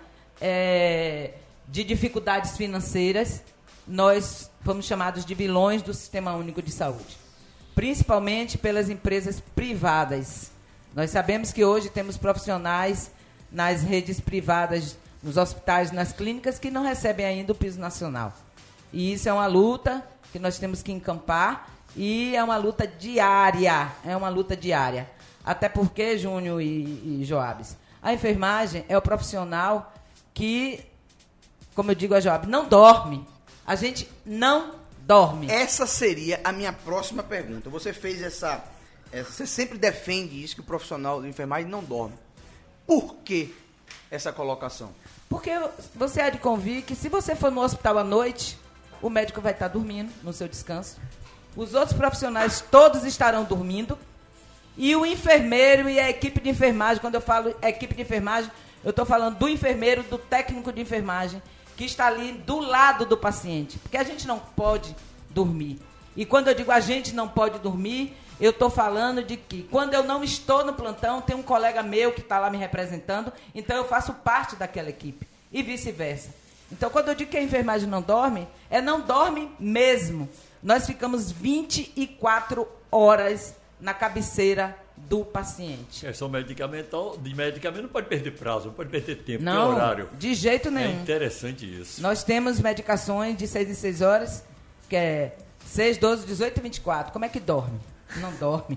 é, de dificuldades financeiras, nós fomos chamados de vilões do Sistema Único de Saúde, principalmente pelas empresas privadas. Nós sabemos que hoje temos profissionais nas redes privadas, nos hospitais, nas clínicas, que não recebem ainda o piso nacional. E isso é uma luta que nós temos que encampar, e é uma luta diária, é uma luta diária. Até porque, Júnior e, e Joabes, a enfermagem é o profissional que, como eu digo a Joabes, não dorme. A gente não dorme. Essa seria a minha próxima pergunta. Você fez essa, essa... Você sempre defende isso, que o profissional de enfermagem não dorme. Por que essa colocação? Porque você há de convir que se você for no hospital à noite, o médico vai estar dormindo no seu descanso. Os outros profissionais todos estarão dormindo. E o enfermeiro e a equipe de enfermagem, quando eu falo equipe de enfermagem, eu estou falando do enfermeiro, do técnico de enfermagem, que está ali do lado do paciente. Porque a gente não pode dormir. E quando eu digo a gente não pode dormir, eu estou falando de que quando eu não estou no plantão, tem um colega meu que está lá me representando, então eu faço parte daquela equipe. E vice-versa. Então, quando eu digo que a enfermagem não dorme, é não dorme mesmo. Nós ficamos vinte e quatro horas na cabeceira do paciente. Questão medicamental, de medicamento não pode perder prazo, não pode perder tempo, não, tem horário. De jeito nenhum. É interessante isso. Nós temos medicações de seis em seis horas, que é seis, doze, dezoito e vinte e quatro. Como é que dorme? Não dorme.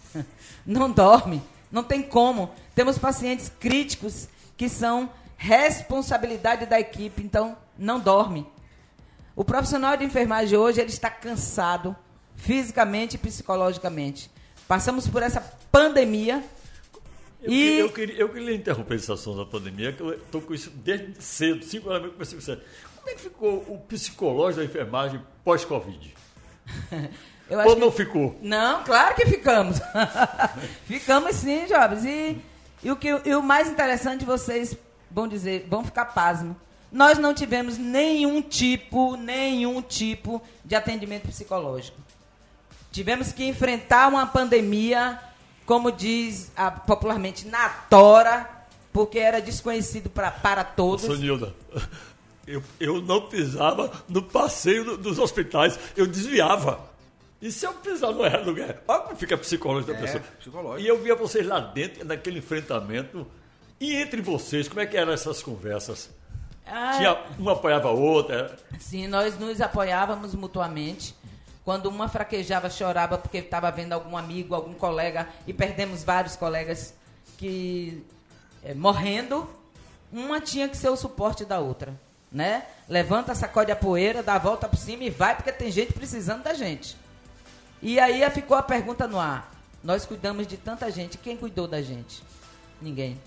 Não dorme. Não tem como. Temos pacientes críticos que são responsabilidade da equipe, então não dorme. O profissional de enfermagem hoje, ele está cansado fisicamente e psicologicamente. Passamos por essa pandemia. Eu, e... eu, queria, eu queria interromper esse assunto da pandemia, que eu estou com isso desde cedo, cinco anos, eu comecei com isso. Como é que ficou o psicológico da enfermagem pós-Covid? Eu acho Ou que... não ficou? Não, claro que ficamos. Ficamos sim, jovens. E, e, o que, e o mais interessante, vocês vão dizer, vão ficar pasmos. Nós não tivemos nenhum tipo, nenhum tipo de atendimento psicológico. Tivemos que enfrentar uma pandemia, como diz a, popularmente, na tora, porque era desconhecido pra, para todos. Sonilda, eu, eu não pisava no passeio do, dos hospitais, eu desviava. E se eu pisar no errado lugar? Olha como fica a psicológica da é, pessoa. Psicológico. E eu via vocês lá dentro, naquele enfrentamento. E entre vocês, como é que eram essas conversas? Ah, Tinha, uma apoiava a outra? Sim, nós nos apoiávamos mutuamente. Quando uma fraquejava, chorava porque estava vendo algum amigo, algum colega, e perdemos vários colegas que, é, morrendo, uma tinha que ser o suporte da outra. Né? Levanta, sacode a poeira, dá a volta por cima e vai, porque tem gente precisando da gente. E aí ficou a pergunta no ar. Nós cuidamos de tanta gente, quem cuidou da gente? Ninguém.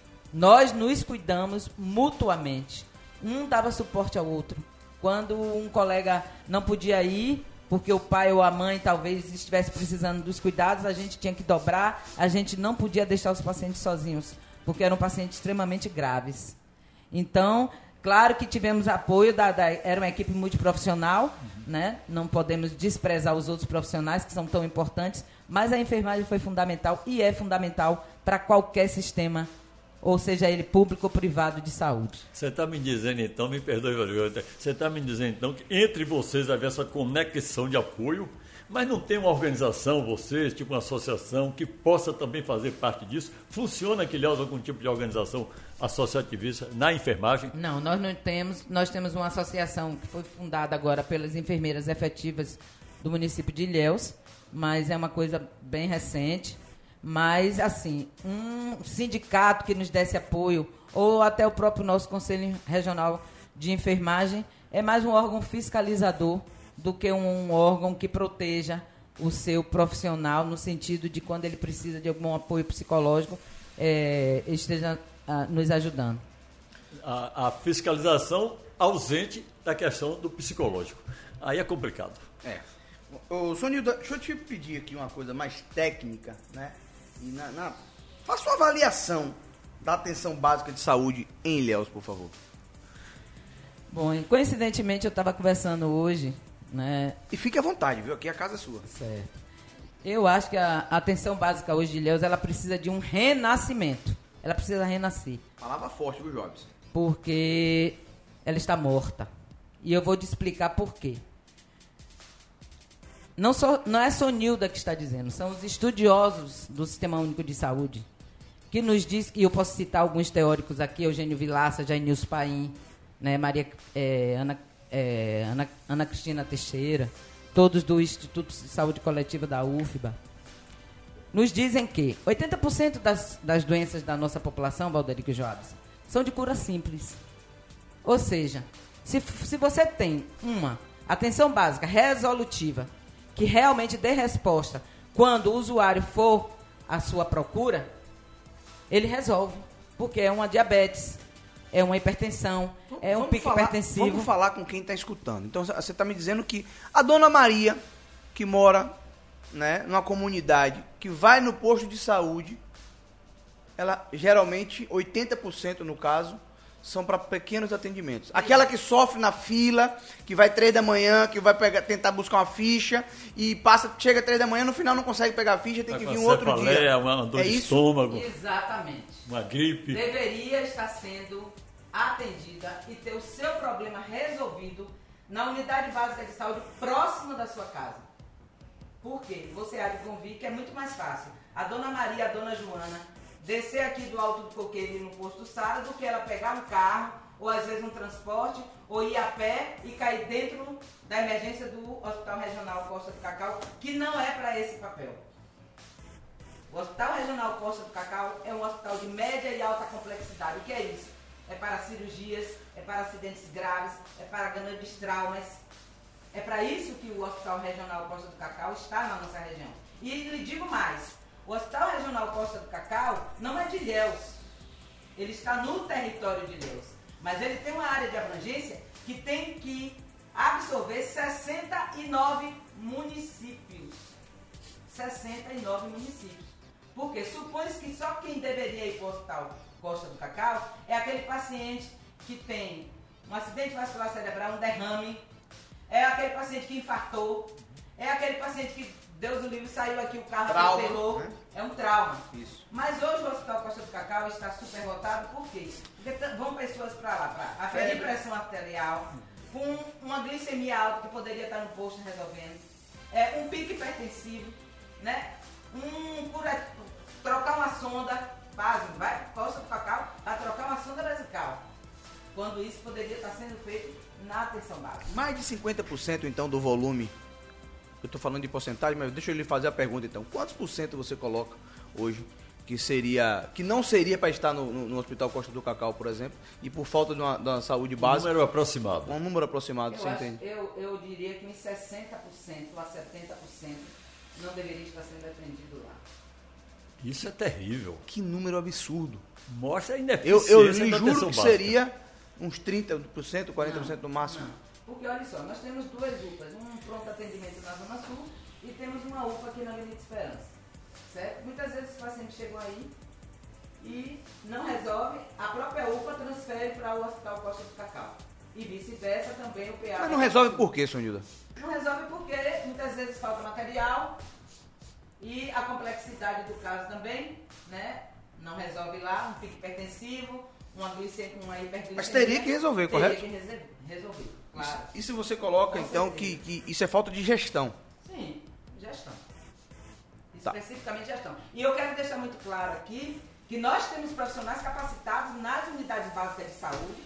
Nós nos cuidamos mutuamente. Um dava suporte ao outro. Quando um colega não podia ir, porque o pai ou a mãe talvez estivesse precisando dos cuidados, a gente tinha que dobrar, a gente não podia deixar os pacientes sozinhos, porque eram pacientes extremamente graves. Então, claro que tivemos apoio, da, da, era uma equipe multiprofissional, uhum. né? Não podemos desprezar os outros profissionais que são tão importantes, mas a enfermagem foi fundamental e é fundamental para qualquer sistema, ou seja ele público ou privado de saúde. Você está me dizendo então, me perdoe, você está me dizendo então que entre vocês havia essa conexão de apoio, mas não tem uma organização, vocês, tipo uma associação, que possa também fazer parte disso? Funciona, Aquilhos, algum tipo de organização associativista na enfermagem? Não, nós não temos, nós temos uma associação que foi fundada agora pelas enfermeiras efetivas do município de Ilhéus, mas é uma coisa bem recente. Mas, assim, um sindicato que nos desse apoio, ou até o próprio nosso Conselho Regional de Enfermagem, é mais um órgão fiscalizador do que um órgão que proteja o seu profissional, no sentido de quando ele precisa de algum apoio psicológico, é, esteja ah, nos ajudando. A, a fiscalização ausente da questão do psicológico. Aí é complicado. É. Ô, Sonildo, deixa eu te pedir aqui uma coisa mais técnica, né? E na, na... Faça uma avaliação da atenção básica de saúde em Ilhéus, por favor. Bom, e coincidentemente eu estava conversando hoje, né? E fique à vontade, viu? Aqui a casa é sua. Certo. Eu acho que a atenção básica hoje de Ilhéus, ela precisa de um renascimento. Ela precisa renascer. Palavra forte, viu, Jobs? Porque ela está morta. E eu vou te explicar por quê. Não, só, não é Sonilda que está dizendo, são os estudiosos do Sistema Único de Saúde, que nos diz, e eu posso citar alguns teóricos aqui, Eugênio Vilaça, Jainilson Paim, né, Maria, é, Ana, é, Ana, Ana Cristina Teixeira, todos do Instituto de Saúde Coletiva da U F B A, nos dizem que oitenta por cento das, das doenças da nossa população, Valderico Joabes, são de cura simples. Ou seja, se, se você tem uma atenção básica resolutiva, que realmente dê resposta quando o usuário for à sua procura, ele resolve. Porque é uma diabetes, é uma hipertensão, é um Vamos pico falar, hipertensivo. Vamos falar com quem está escutando. Então, você está me dizendo que a dona Maria, que mora, né, numa comunidade, que vai no posto de saúde, ela geralmente, oitenta por cento no caso, são para pequenos atendimentos. Aquela que sofre na fila, que vai três da manhã, que vai pegar, tentar buscar uma ficha e passa, chega três da manhã, no final não consegue pegar a ficha, tem que vir um outro dia. Uma dor é de isso? estômago, Exatamente. uma gripe. Deveria estar sendo atendida e ter o seu problema resolvido na unidade básica de saúde próxima da sua casa. Por quê? Você há de convir que é muito mais fácil a dona Maria, a dona Joana, descer aqui do Alto do Coqueiro no posto Sara do que ela pegar um carro, ou às vezes um transporte, ou ir a pé e cair dentro da emergência do Hospital Regional Costa do Cacau, que não é para esse papel. O Hospital Regional Costa do Cacau é um hospital de média e alta complexidade. O que é isso? É para cirurgias, é para acidentes graves, é para grandes traumas. É para isso que o Hospital Regional Costa do Cacau está na nossa região. E lhe digo mais, o Hospital Regional Costa do Cacau não é de Ilhéus, ele está no território de Ilhéus, mas ele tem uma área de abrangência que tem que absorver sessenta e nove municípios. sessenta e nove municípios. Porque supõe-se que só quem deveria ir para o Hospital Costa do Cacau é aquele paciente que tem um acidente vascular cerebral, um derrame, é aquele paciente que infartou, é aquele paciente que Deus o livre, saiu aqui, o carro atropelou, né? É um trauma. Isso. Mas hoje o Hospital Costa do Cacau está superlotado, por quê? Porque vão pessoas para lá, para aferir pressão arterial, com uma glicemia alta que poderia estar no posto resolvendo, é, um pico hipertensivo, né? Um cura, trocar uma sonda, base, vai, Costa do Cacau, vai trocar uma sonda vesical. Quando isso poderia estar sendo feito na atenção básica. Mais de cinquenta por cento então do volume. Eu estou falando de porcentagem, mas deixa eu lhe fazer a pergunta então. Quantos por cento você coloca hoje que seria, que não seria para estar no, no, no Hospital Costa do Cacau, por exemplo, e por falta de uma, de uma saúde básica? Um número aproximado. Um número aproximado, eu você acho, entende? Eu, eu diria que uns sessenta por cento a setenta por cento não deveria estar sendo atendido lá. Isso é terrível. Que número absurdo. Mostra a Eu, ineficiência eu lhe da juro atenção que básica. seria uns trinta por cento, quarenta por cento no máximo. Não. Porque olha só, nós temos duas U P As, um pronto atendimento na Zona Sul e temos uma U P A aqui na Avenida Esperança. Certo? Muitas vezes os pacientes chegam aí e não resolve, a própria U P A transfere para o Hospital Costa do Cacau. E vice-versa também o P A. Mas não resolve por quê, Sonilda? Não resolve porque muitas vezes falta material e a complexidade do caso também, né? Não resolve lá, um pico hipertensivo, uma, glicemia, uma hiperglicemia. Mas teria que resolver, teria correto? Teria que resolver, claro. E se você coloca, Com então, que, certeza. que isso é falta de gestão? Sim, gestão. Tá. Especificamente gestão. E eu quero deixar muito claro aqui que nós temos profissionais capacitados nas unidades básicas de saúde,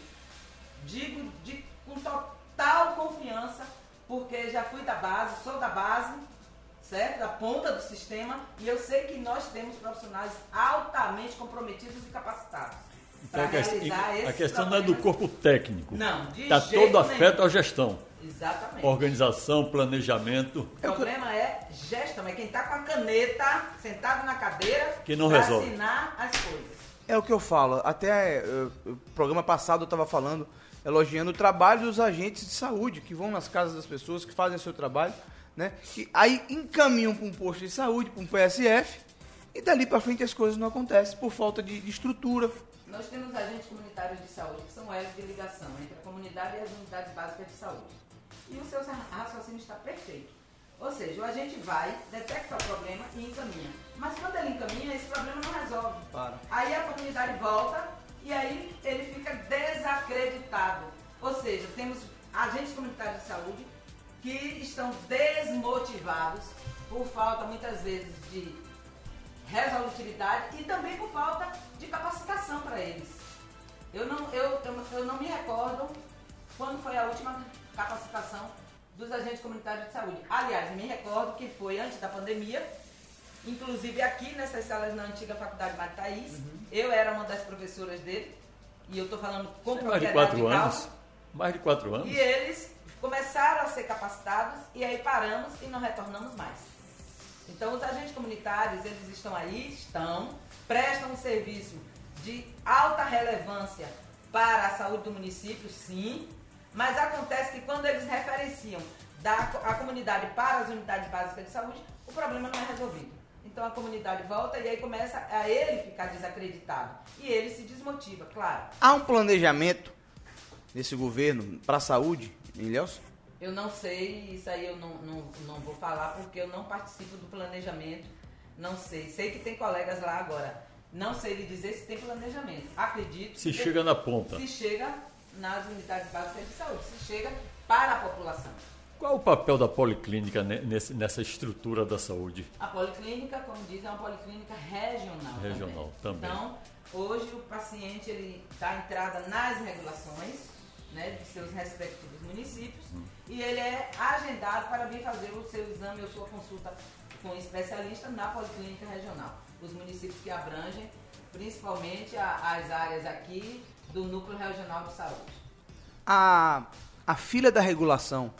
digo de, com total confiança, porque já fui da base, sou da base, certo? Da ponta do sistema, e eu sei que nós temos profissionais altamente comprometidos e capacitados para Então, realizar esses a questão não é do problemas. corpo técnico. Não, de Está jeito todo afeto nenhum. à gestão. Exatamente. Organização, planejamento. O problema é gestão, é quem está com a caneta, sentado na cadeira, Que não para resolve. assinar as coisas. É o que eu falo. Até uh, o programa passado eu estava falando, elogiando o trabalho dos agentes de saúde, que vão nas casas das pessoas, que fazem o seu trabalho, né? Que aí encaminham para um posto de saúde, para um P S F, e dali para frente as coisas não acontecem, por falta de, de estrutura. Nós temos agentes comunitários de saúde, que são elos de ligação entre a comunidade e as unidades básicas de saúde. E o seu raciocínio está perfeito. Ou seja, o agente vai, detecta o problema e encaminha. Mas quando ele encaminha, esse problema não resolve. Para. Aí a comunidade volta e aí ele fica desacreditado. Ou seja, temos agentes comunitários de saúde que estão desmotivados por falta, muitas vezes, de resolutividade e também por falta de capacitação para eles. Eu não, eu, eu, eu não me recordo quando foi a última capacitação dos agentes comunitários de saúde. Aliás, me recordo que foi antes da pandemia, inclusive aqui nessas salas na antiga Faculdade Mário Thaís, uhum. eu era uma das professoras dele, e eu estou falando com mais propriedade de quatro de anos. causa. Mais de quatro anos. E eles começaram a ser capacitados e aí paramos e não retornamos mais. Então os agentes comunitários, eles estão aí, estão, prestam um serviço de alta relevância para a saúde do município, sim, mas acontece que quando eles referenciam da, a comunidade para as unidades básicas de saúde, o problema não é resolvido. Então a comunidade volta e aí começa a ele ficar desacreditado. E ele se desmotiva, claro. Há um planejamento desse governo para a saúde, Ilhéus? Eu não sei, isso aí eu não, não, não vou falar porque eu não participo do planejamento, não sei. Sei que tem colegas lá agora, não sei lhe dizer se tem planejamento. Acredito Se que chega na ponta. Se chega nas unidades básicas de saúde, se chega para a população. Qual o papel da policlínica nesse, nessa estrutura da saúde? A policlínica, como diz, é uma policlínica regional. Regional também. também. Então, hoje o paciente ele dá entrada nas regulações, né, de seus respectivos municípios, hum. e ele é agendado para vir fazer o seu exame ou sua consulta com um especialista na policlínica regional. Os municípios que abrangem, principalmente a, as áreas aqui do Núcleo Regional de Saúde. A, a fila da regulação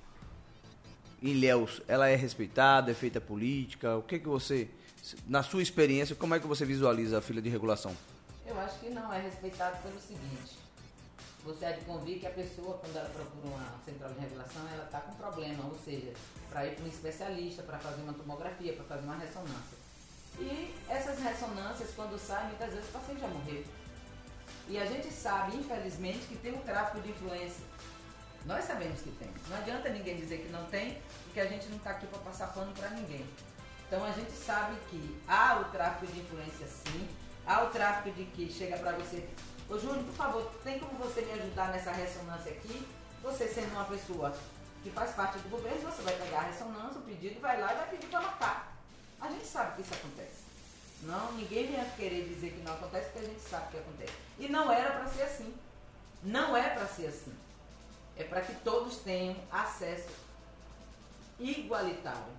em Ilhéus, ela é respeitada, é feita política? O que que você, na sua experiência, como é que você visualiza a fila de regulação? Eu acho que não é respeitado pelo seguinte: você há de convir que a pessoa, quando ela procura uma central de regulação, ela está com problema, ou seja, para ir para um especialista, para fazer uma tomografia, para fazer uma ressonância. E essas ressonâncias, quando saem, muitas vezes o paciente já morreu. E a gente sabe, infelizmente, que tem um tráfico de influência. Nós sabemos que tem. Não adianta ninguém dizer que não tem, porque a gente não está aqui para passar pano para ninguém. Então a gente sabe que há o tráfico de influência, sim. Há o tráfico de que chega para você: ô Júnior, por favor, tem como você me ajudar nessa ressonância aqui? Você sendo uma pessoa que faz parte do governo, você vai pegar a ressonância, o pedido, vai lá e vai pedir para marcar. A gente sabe que isso acontece. Não, ninguém vem querer dizer que não acontece, porque a gente sabe que acontece. E não era para ser assim. Não é para ser assim. É para que todos tenham acesso igualitário.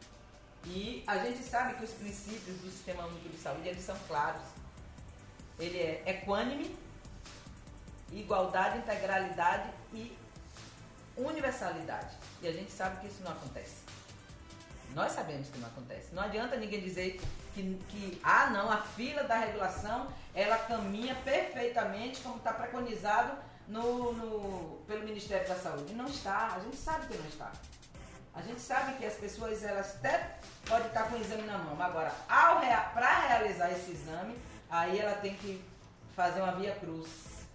E a gente sabe que os princípios do Sistema Único de Saúde, eles são claros. Ele é equânime, igualdade, integralidade e universalidade. E a gente sabe que isso não acontece. Nós sabemos que não acontece. Não adianta ninguém dizer que, que ah não, a fila da regulação, ela caminha perfeitamente como está preconizado no, no, pelo Ministério da Saúde. Não está, a gente sabe que não está. A gente sabe que as pessoas, elas até podem estar com o exame na mão. Agora, rea, para realizar esse exame, aí ela tem que fazer uma via cruz.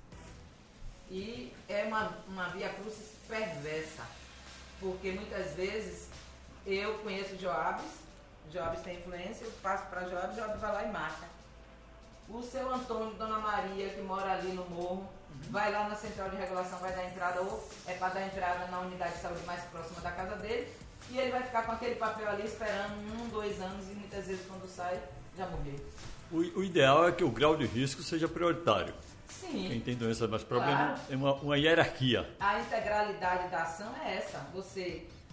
E é uma, uma via cruz perversa. Porque muitas vezes eu conheço Joabes, Joabes tem influência, eu passo para Joabes, Joabes vai lá e marca. O seu Antônio, Dona Maria, que mora ali no morro, uhum. vai lá na central de regulação, vai dar entrada, ou é para dar entrada na unidade de saúde mais próxima da casa dele, e ele vai ficar com aquele papel ali esperando um, dois anos, e muitas vezes quando sai, já morreu. O, o ideal é que o grau de risco seja prioritário. Sim. Quem tem doença mais problema claro. é uma, uma hierarquia. A integralidade da ação é essa. Você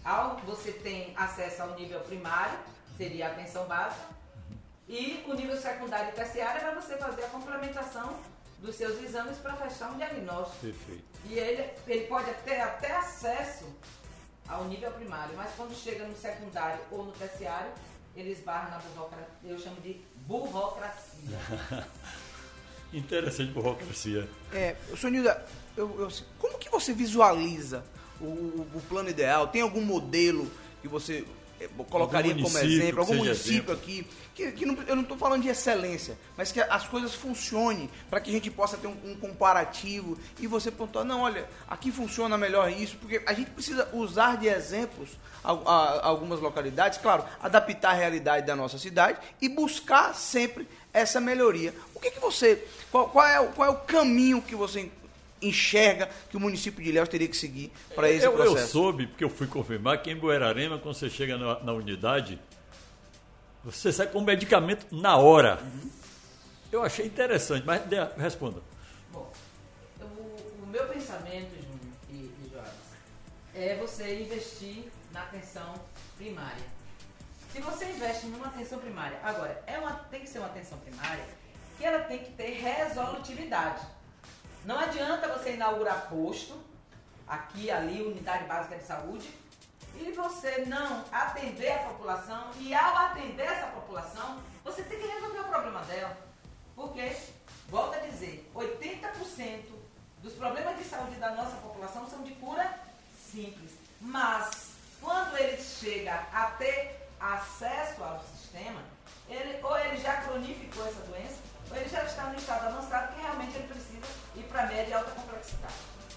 ao, você tem acesso ao nível primário, seria a atenção básica, e o nível secundário e terciário é para você fazer a complementação dos seus exames para fechar um diagnóstico. Perfeito. E ele, ele pode ter até acesso ao nível primário, mas quando chega no secundário ou no terciário, ele esbarra na burocracia, eu chamo de burocracia. Interessante burocracia. É, Sonilda, eu, eu, como que você visualiza o, o, o plano ideal? Tem algum modelo que você é, colocaria como exemplo? Algum município exemplo. aqui? Que, que não, eu não estou falando de excelência, mas que as coisas funcionem para que a gente possa ter um, um comparativo e você pontuar, não, olha, aqui funciona melhor isso, porque a gente precisa usar de exemplos a, a, a algumas localidades, claro, adaptar a realidade da nossa cidade e buscar sempre essa melhoria. O que que você, qual, qual, é, qual é o caminho que você enxerga que o município de Ilhéus teria que seguir para esse eu, processo? Eu soube, porque eu fui confirmar, que em Buerarema, quando você chega na, na unidade, você sai com medicamento na hora. Uhum. Eu achei interessante, mas de, responda. Bom, o, o meu pensamento, Júnior e, e Joás, é você investir na atenção primária. Se você investe numa atenção primária, agora, é uma, tem que ser uma atenção primária que ela tem que ter resolutividade. Não adianta você inaugurar posto, aqui, ali, unidade básica de saúde, e você não atender a população, e ao atender essa população, você tem que resolver o problema dela. Porque, volto a dizer, oitenta por cento dos problemas de saúde da nossa população são de cura simples. Mas, quando ele chega a ter acesso ao sistema, ele, ou ele já cronificou essa doença, ou ele já está no estado avançado que realmente ele precisa ir para média e alta complexidade.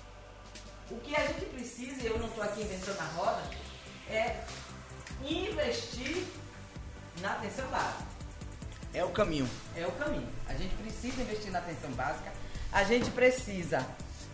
O que a gente precisa, e eu não estou aqui inventando a roda, é investir na atenção básica. É o caminho. É o caminho. A gente precisa investir na atenção básica. A gente precisa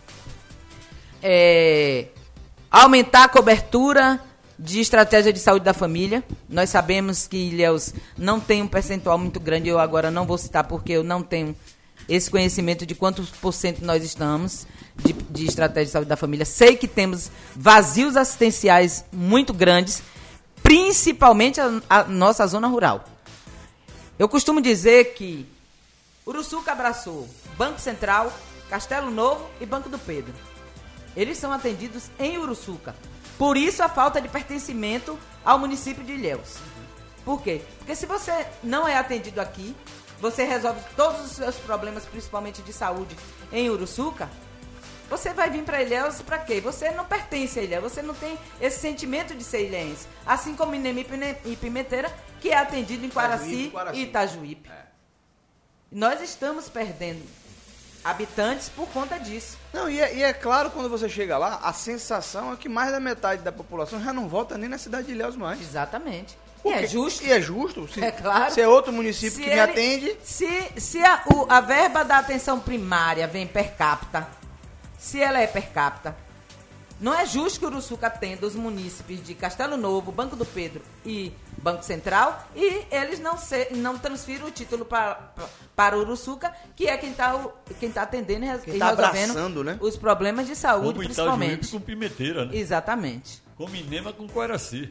é, aumentar a cobertura de estratégia de saúde da família. Nós sabemos que Ilhéus não tem um percentual muito grande. Eu agora não vou citar porque eu não tenho esse conhecimento de quantos por cento nós estamos de, de estratégia de saúde da família. Sei que temos vazios assistenciais muito grandes, principalmente a, a nossa zona rural. Eu costumo dizer que Uruçuca abraçou Banco Central, Castelo Novo e Banco do Pedro. Eles são atendidos em Uruçuca. Por isso a falta de pertencimento ao município de Ilhéus. Por quê? Porque se você não é atendido aqui, você resolve todos os seus problemas, principalmente de saúde, em Uruçuca, você vai vir para Ilhéus para quê? Você não pertence a Ilhéus, você não tem esse sentimento de ser ilhéense. Assim como Inemi e Pimenteira, que é atendido em Quaraci e Itajuípe. É. Nós estamos perdendo habitantes por conta disso. Não, e é, e é claro, quando você chega lá, a sensação é que mais da metade da população já não volta nem na cidade de Ilhéus mais. Exatamente. Porque, e é justo. E é justo. Se, é claro. Se é outro município se que ele, me atende... Se, se a, o, a verba da atenção primária vem per capita, se ela é per capita, não é justo que o Uruçuca atenda os munícipes de Castelo Novo, Banco do Pedro e Banco Central e eles não, se, não transfiram o título para, para o Uruçuca, que é quem está quem tá atendendo e quem tá resolvendo, né, os problemas de saúde, como principalmente. Com Pimenteira, né? Exatamente. Como Inema com Quaraci.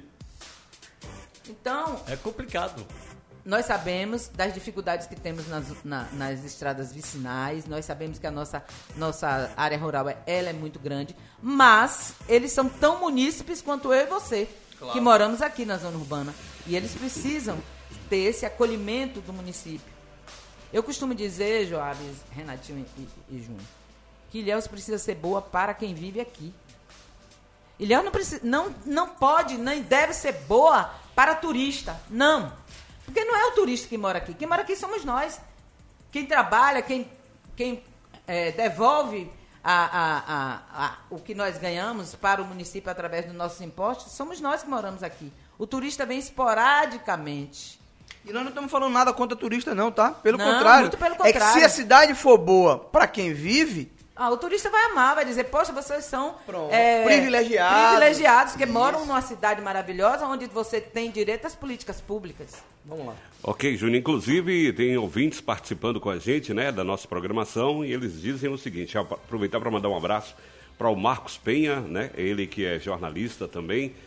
Então... É complicado. Nós sabemos das dificuldades que temos nas, na, nas estradas vicinais, nós sabemos que a nossa, nossa área rural é, ela é muito grande, mas eles são tão munícipes quanto eu e você, claro, que moramos aqui na zona urbana. E eles precisam ter esse acolhimento do município. Eu costumo dizer, Joabes, Renatinho e, e, e Júnior, que Ilhéus precisa ser boa para quem vive aqui. Ilhéus não, precisa, não, não pode, nem deve ser boa para turista, não. Porque não é o turista que mora aqui. Quem mora aqui somos nós. Quem trabalha, quem, quem é, devolve a, a, a, a, o que nós ganhamos para o município através dos nossos impostos, somos nós que moramos aqui. O turista vem esporadicamente. E nós não estamos falando nada contra turista não, tá? Pelo não, contrário. Muito pelo contrário. É que se a cidade for boa para quem vive... Ah, o turista vai amar, vai dizer, poxa, vocês são é, privilegiados. Privilegiados, que Isso. moram numa cidade maravilhosa, onde você tem direito às políticas públicas. Vamos lá. Ok, Júnior, inclusive tem ouvintes participando com a gente, né, da nossa programação, e eles dizem o seguinte, aproveitar para mandar um abraço para o Marcos Penha, né, ele que é jornalista também,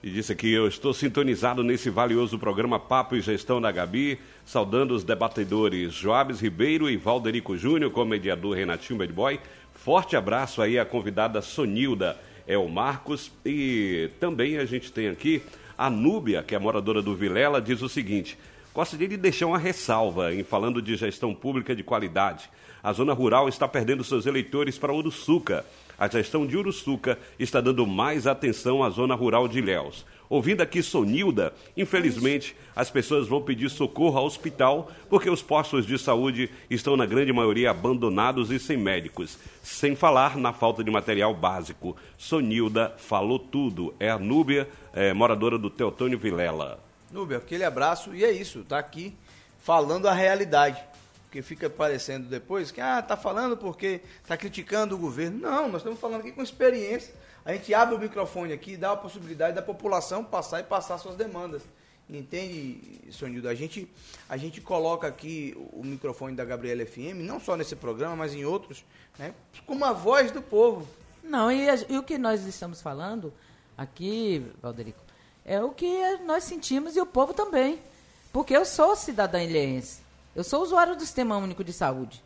E disse aqui, eu estou sintonizado nesse valioso programa Papo e Gestão da Gabi, saudando os debatedores Joabes Ribeiro e Valderico Júnior, com o mediador Renatinho Bad Boy. Forte abraço aí à convidada Sonilda, é o Marcos. E também a gente tem aqui a Núbia, que é moradora do Vilela, diz o seguinte: gostaria de deixar uma ressalva em falando de gestão pública de qualidade. A zona rural está perdendo seus eleitores para Uruçuca. A gestão de Uruçuca está dando mais atenção à zona rural de Ilhéus. Ouvindo aqui Sonilda, infelizmente as pessoas vão pedir socorro ao hospital porque os postos de saúde estão na grande maioria abandonados e sem médicos. Sem falar na falta de material básico. Sonilda falou tudo. É a Núbia, é, moradora do Teotônio Vilela. Núbia, aquele abraço, e é isso, tá aqui falando a realidade. Porque fica parecendo depois que, ah, tá falando porque tá criticando o governo. Não, nós estamos falando aqui com experiência. A gente abre o microfone aqui e dá a possibilidade da população passar e passar suas demandas. Entende, Sonildo? A gente, a gente coloca aqui o microfone da Gabriela F M, não só nesse programa, mas em outros, né, como a voz do povo. Não, e, e o que nós estamos falando aqui, Valderico, é o que nós sentimos e o povo também. Porque eu sou cidadã ilhéense. Eu sou usuário do Sistema Único de Saúde.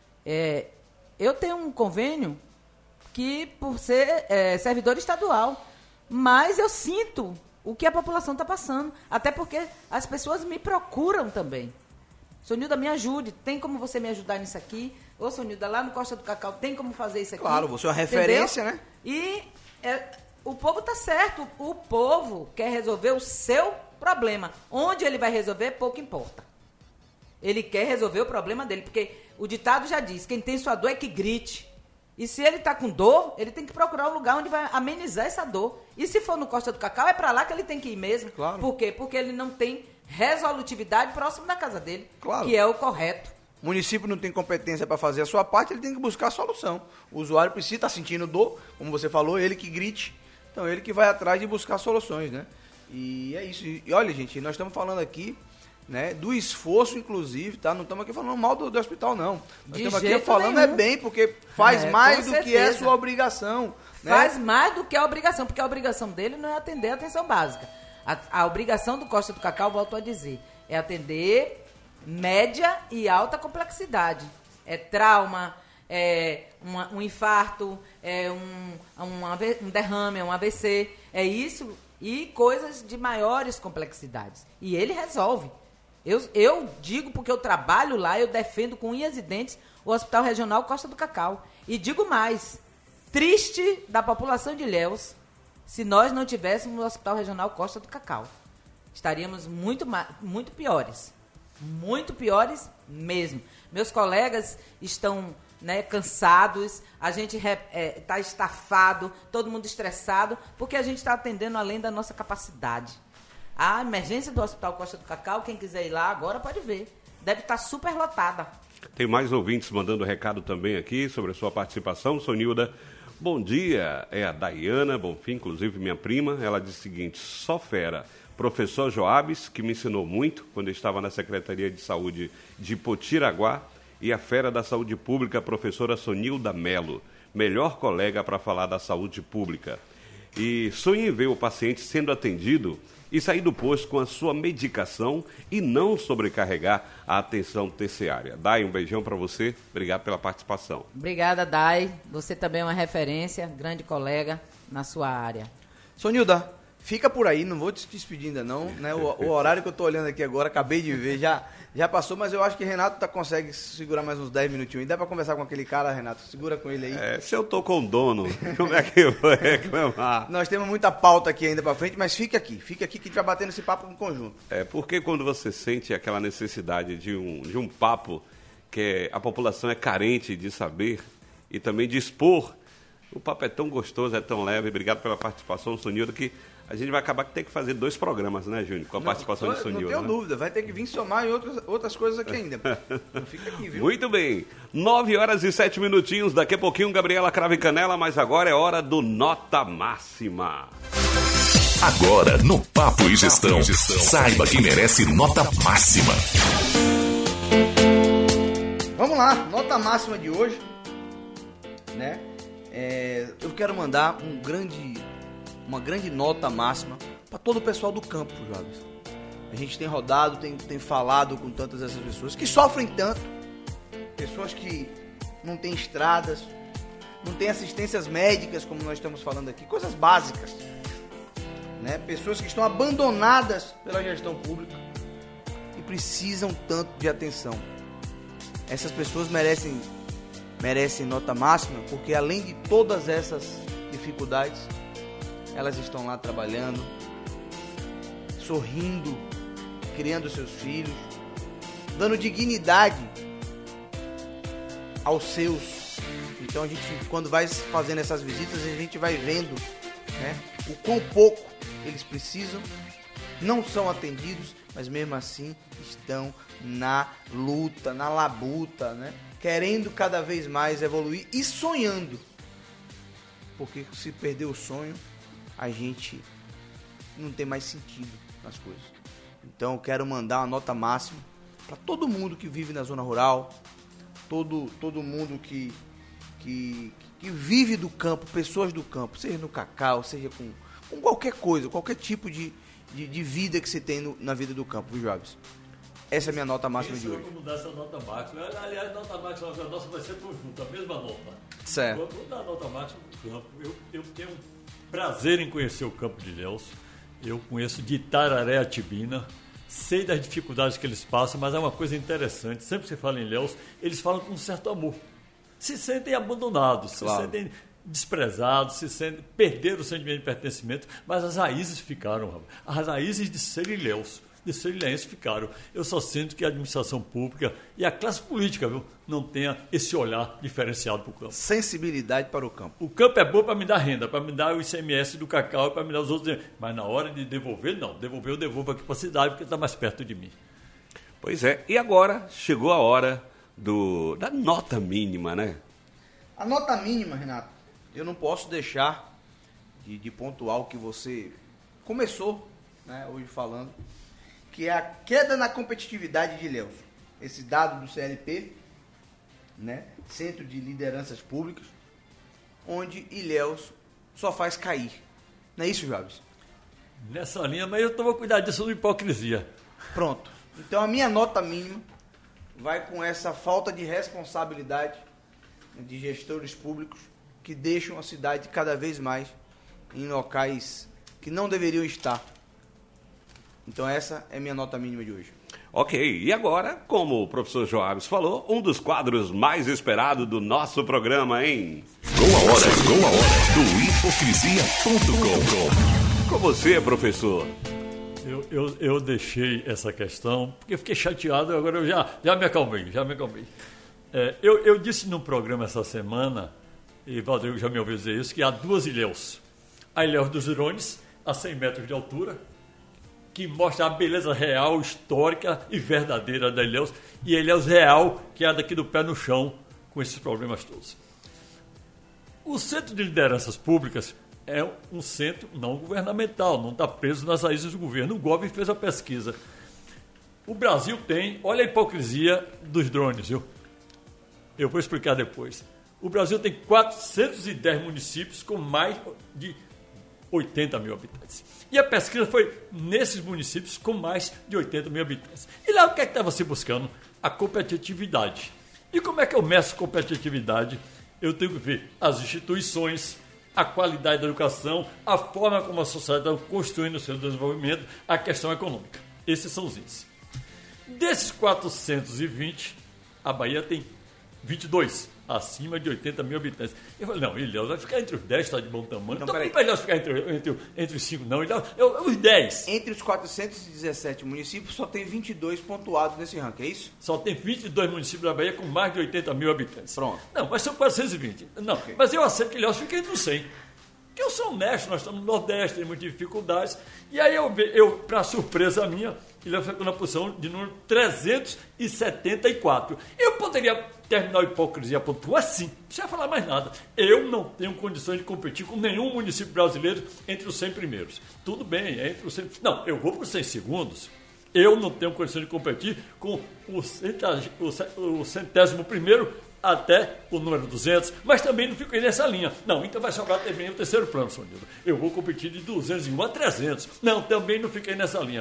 É, eu tenho um convênio que, por ser é, servidor estadual, mas eu sinto o que a população está passando. Até porque as pessoas me procuram também. Sonilda, me ajude. Tem como você me ajudar nisso aqui? Ô, Sonilda, lá no Costa do Cacau, tem como fazer isso aqui? Claro, você é uma referência, entendeu? Né? E é, o povo está certo. O povo quer resolver o seu problema. Onde ele vai resolver, pouco importa. Ele quer resolver o problema dele, porque o ditado já diz, quem tem sua dor é que grite. E se ele está com dor, ele tem que procurar um lugar onde vai amenizar essa dor. E se for no Costa do Cacau, é para lá que ele tem que ir mesmo. Claro. Por quê? Porque ele não tem resolutividade próximo da casa dele, claro, que é o correto. O município não tem competência para fazer a sua parte, ele tem que buscar a solução. O usuário precisa estar sentindo dor, como você falou, ele que grite. Então, ele que vai atrás de buscar soluções, né? E é isso. E olha, gente, nós estamos falando aqui, né, do esforço, inclusive, tá? Não estamos aqui falando mal do, do hospital, não. Nós De estamos aqui jeito falando nenhum. é bem, porque faz É, mais com do que é certeza. sua obrigação. Né? Faz mais do que a obrigação, porque a obrigação dele não é atender a atenção básica. A, a obrigação do Costa do Cacau, volto a dizer, é atender média e alta complexidade. É trauma, é uma, um infarto, é um, um, um derrame, é um A V C, é isso e coisas de maiores complexidades. E ele resolve. Eu, eu digo porque eu trabalho lá, eu defendo com unhas e dentes o Hospital Regional Costa do Cacau. E digo mais, triste da população de Ilhéus se nós não tivéssemos o Hospital Regional Costa do Cacau. Estaríamos muito, muito piores. Muito piores mesmo. Meus colegas estão, né, cansados, a gente está é, estafado, todo mundo estressado, porque a gente está atendendo além da nossa capacidade. A emergência do Hospital Costa do Cacau, quem quiser ir lá agora pode ver. Deve estar super lotada. Tem mais ouvintes mandando recado também aqui sobre a sua participação, Sonilda. Bom dia, é a Daiana Bonfim, inclusive minha prima. Ela diz o seguinte: só fera. Professor Joabes, que me ensinou muito quando eu estava na Secretaria de Saúde de Potiraguá, e a fera da saúde pública, a professora Sonilda Melo, melhor colega para falar da saúde pública. E sonhe em ver o paciente sendo atendido e sair do posto com a sua medicação e não sobrecarregar a atenção terciária. Dai, um beijão para você. Obrigado pela participação. Obrigada, Dai. Você também é uma referência, grande colega na sua área. Sonilda, fica por aí, não vou te despedir ainda não, né? O, o horário que eu tô olhando aqui agora, acabei de ver, já, já passou, mas eu acho que Renato tá, consegue segurar mais uns dez minutinhos. E dá pra conversar com aquele cara, Renato? Segura com ele aí. É, se eu tô com o dono, como é que eu vou reclamar? Nós temos muita pauta aqui ainda pra frente, mas fique aqui, fique aqui que a gente vai batendo esse papo em conjunto. É, porque quando você sente aquela necessidade de um, de um papo que a população é carente de saber e também de expor, o papo é tão gostoso, é tão leve. Obrigado pela participação, Sonilda, que a gente vai acabar que ter que fazer dois programas, né, Júnior? Com a não, participação tô, de Sonilda. Não tenho né? dúvida, vai ter que vir somar em outras, outras coisas aqui ainda. Não fica aqui, viu? Muito bem. Nove horas e sete minutinhos. Daqui a pouquinho, Gabriela Cravo e Canela, mas agora é hora do Nota Máxima. Agora, no Papo e Gestão, saiba que merece nota máxima. Vamos lá, nota máxima de hoje, né? É, eu quero mandar um grande uma grande nota máxima para todo o pessoal do campo, jovens. A gente tem rodado, tem, tem falado com tantas essas pessoas que sofrem tanto, pessoas que não têm estradas, não têm assistências médicas, como nós estamos falando aqui, coisas básicas, né? Pessoas que estão abandonadas pela gestão pública e precisam tanto de atenção. Essas pessoas merecem, merecem nota máxima, porque além de todas essas dificuldades, elas estão lá trabalhando, sorrindo, criando seus filhos, dando dignidade aos seus. Então a gente, quando vai fazendo essas visitas, a gente vai vendo, né, o quão pouco eles precisam, não são atendidos, mas mesmo assim estão na luta, na labuta, né, querendo cada vez mais evoluir e sonhando. Porque se perder o sonho, a gente não tem mais sentido nas coisas. Então eu quero mandar uma nota máxima para todo mundo que vive na zona rural, todo, todo mundo que, que, que vive do campo, pessoas do campo, seja no cacau, seja com, com qualquer coisa, qualquer tipo de, de, de vida que você tem no, na vida do campo, viu, Jobs? Essa é a minha nota máxima Isso de hoje. Eu vou mudar essa nota máxima. Aliás, nota máxima a nossa vai ser conjunta, a mesma nota. Certo. Eu vou dar a nota máxima do campo. Eu, eu tenho um prazer em conhecer o campo de Ilhéus. Eu conheço de Itararé a Tibina. Sei das dificuldades que eles passam, mas é uma coisa interessante. Sempre que se fala em Ilhéus, eles falam com um certo amor. Se sentem abandonados, claro. Se sentem desprezados, se sentem, perderam o sentimento de pertencimento, mas as raízes ficaram. As raízes de ser Ilhéus, de ser ilhéense ficaram. Eu só sinto que a administração pública e a classe política, viu, não tenha esse olhar diferenciado para o campo. Sensibilidade para o campo. O campo é bom para me dar renda, para me dar o I C M S do cacau, para me dar os outros. Mas na hora de devolver, não. Devolver, eu devolvo aqui para a cidade, porque está mais perto de mim. Pois é. E agora chegou a hora do, da nota mínima, né? A nota mínima, Renato, eu não posso deixar de, de pontuar o que você começou, né, hoje falando, que é a queda na competitividade de Ilhéus. Esse dado do C L P, né, Centro de Lideranças Públicas, onde Ilhéus só faz cair. Não é isso, Jobs? Nessa linha, mas eu tomo cuidado disso de hipocrisia. Pronto. Então a minha nota mínima vai com essa falta de responsabilidade de gestores públicos que deixam a cidade cada vez mais em locais que não deveriam estar. Então essa é a minha nota mínima de hoje. Ok, e agora, como o professor Joabes falou, um dos quadros mais esperados do nosso programa, hein? Chegou a hora, chegou a hora do hipocrisia ponto com. Com você, professor. Eu, eu, eu deixei essa questão, porque eu fiquei chateado, agora eu já, já me acalmei, já me acalmei. É, eu, eu disse num programa essa semana, e Valdir já me ouviu dizer isso, que há duas Ilhéus. A Ilhéus dos Drones, a cem metros de altura, que mostra a beleza real, histórica e verdadeira da Ilhéus, e a Ilhéus real, que é a daqui do pé no chão, com esses problemas todos. O Centro de Lideranças Públicas é um centro não governamental, não está preso nas raízes do governo. O Governo fez a pesquisa. O Brasil tem, olha a hipocrisia dos drones, viu? Eu vou explicar depois. O Brasil tem quatrocentos e dez municípios com mais de oitenta mil habitantes. E a pesquisa foi nesses municípios com mais de oitenta mil habitantes. E lá o que é que estava se buscando? A competitividade. E como é que eu meço competitividade? Eu tenho que ver as instituições, a qualidade da educação, a forma como a sociedade está construindo o seu desenvolvimento, a questão econômica. Esses são os índices. Desses quatrocentos e vinte, a Bahia tem vinte e dois, acima de oitenta mil habitantes. Eu falei, não, Ilhéus vai ficar entre os dez, está de bom tamanho. Então, não para Ilhéus ficar entre, entre, entre os cinco, não. Ilhéus, eu, os dez. Entre os quatrocentos e dezessete municípios, só tem vinte e dois pontuados nesse ranking, é isso? Só tem vinte e dois municípios da Bahia com mais de oitenta mil habitantes. Pronto. Não, mas são quatrocentos e vinte. Não, okay. Mas eu aceito que Ilhéus fique entre os cem. Porque eu sou honesto, nós estamos no Nordeste, tem muitas dificuldades. E aí, eu, eu para surpresa minha, Ilhéus ficou na posição de número trezentos e setenta e quatro. Eu poderia terminar a hipocrisia ponto assim, não precisa falar mais nada. Eu não tenho condições de competir com nenhum município brasileiro entre os cem primeiros. Tudo bem, é entre os cem... Não, eu vou para os cem segundos. Eu não tenho condições de competir com o centésimo, o centésimo primeiro até o número duzentos, mas também não fico nessa linha. Não, então vai sobrar também o terceiro plano, Sonildo. Eu vou competir de duzentos e um a trezentos. Não, também não fiquei nessa linha.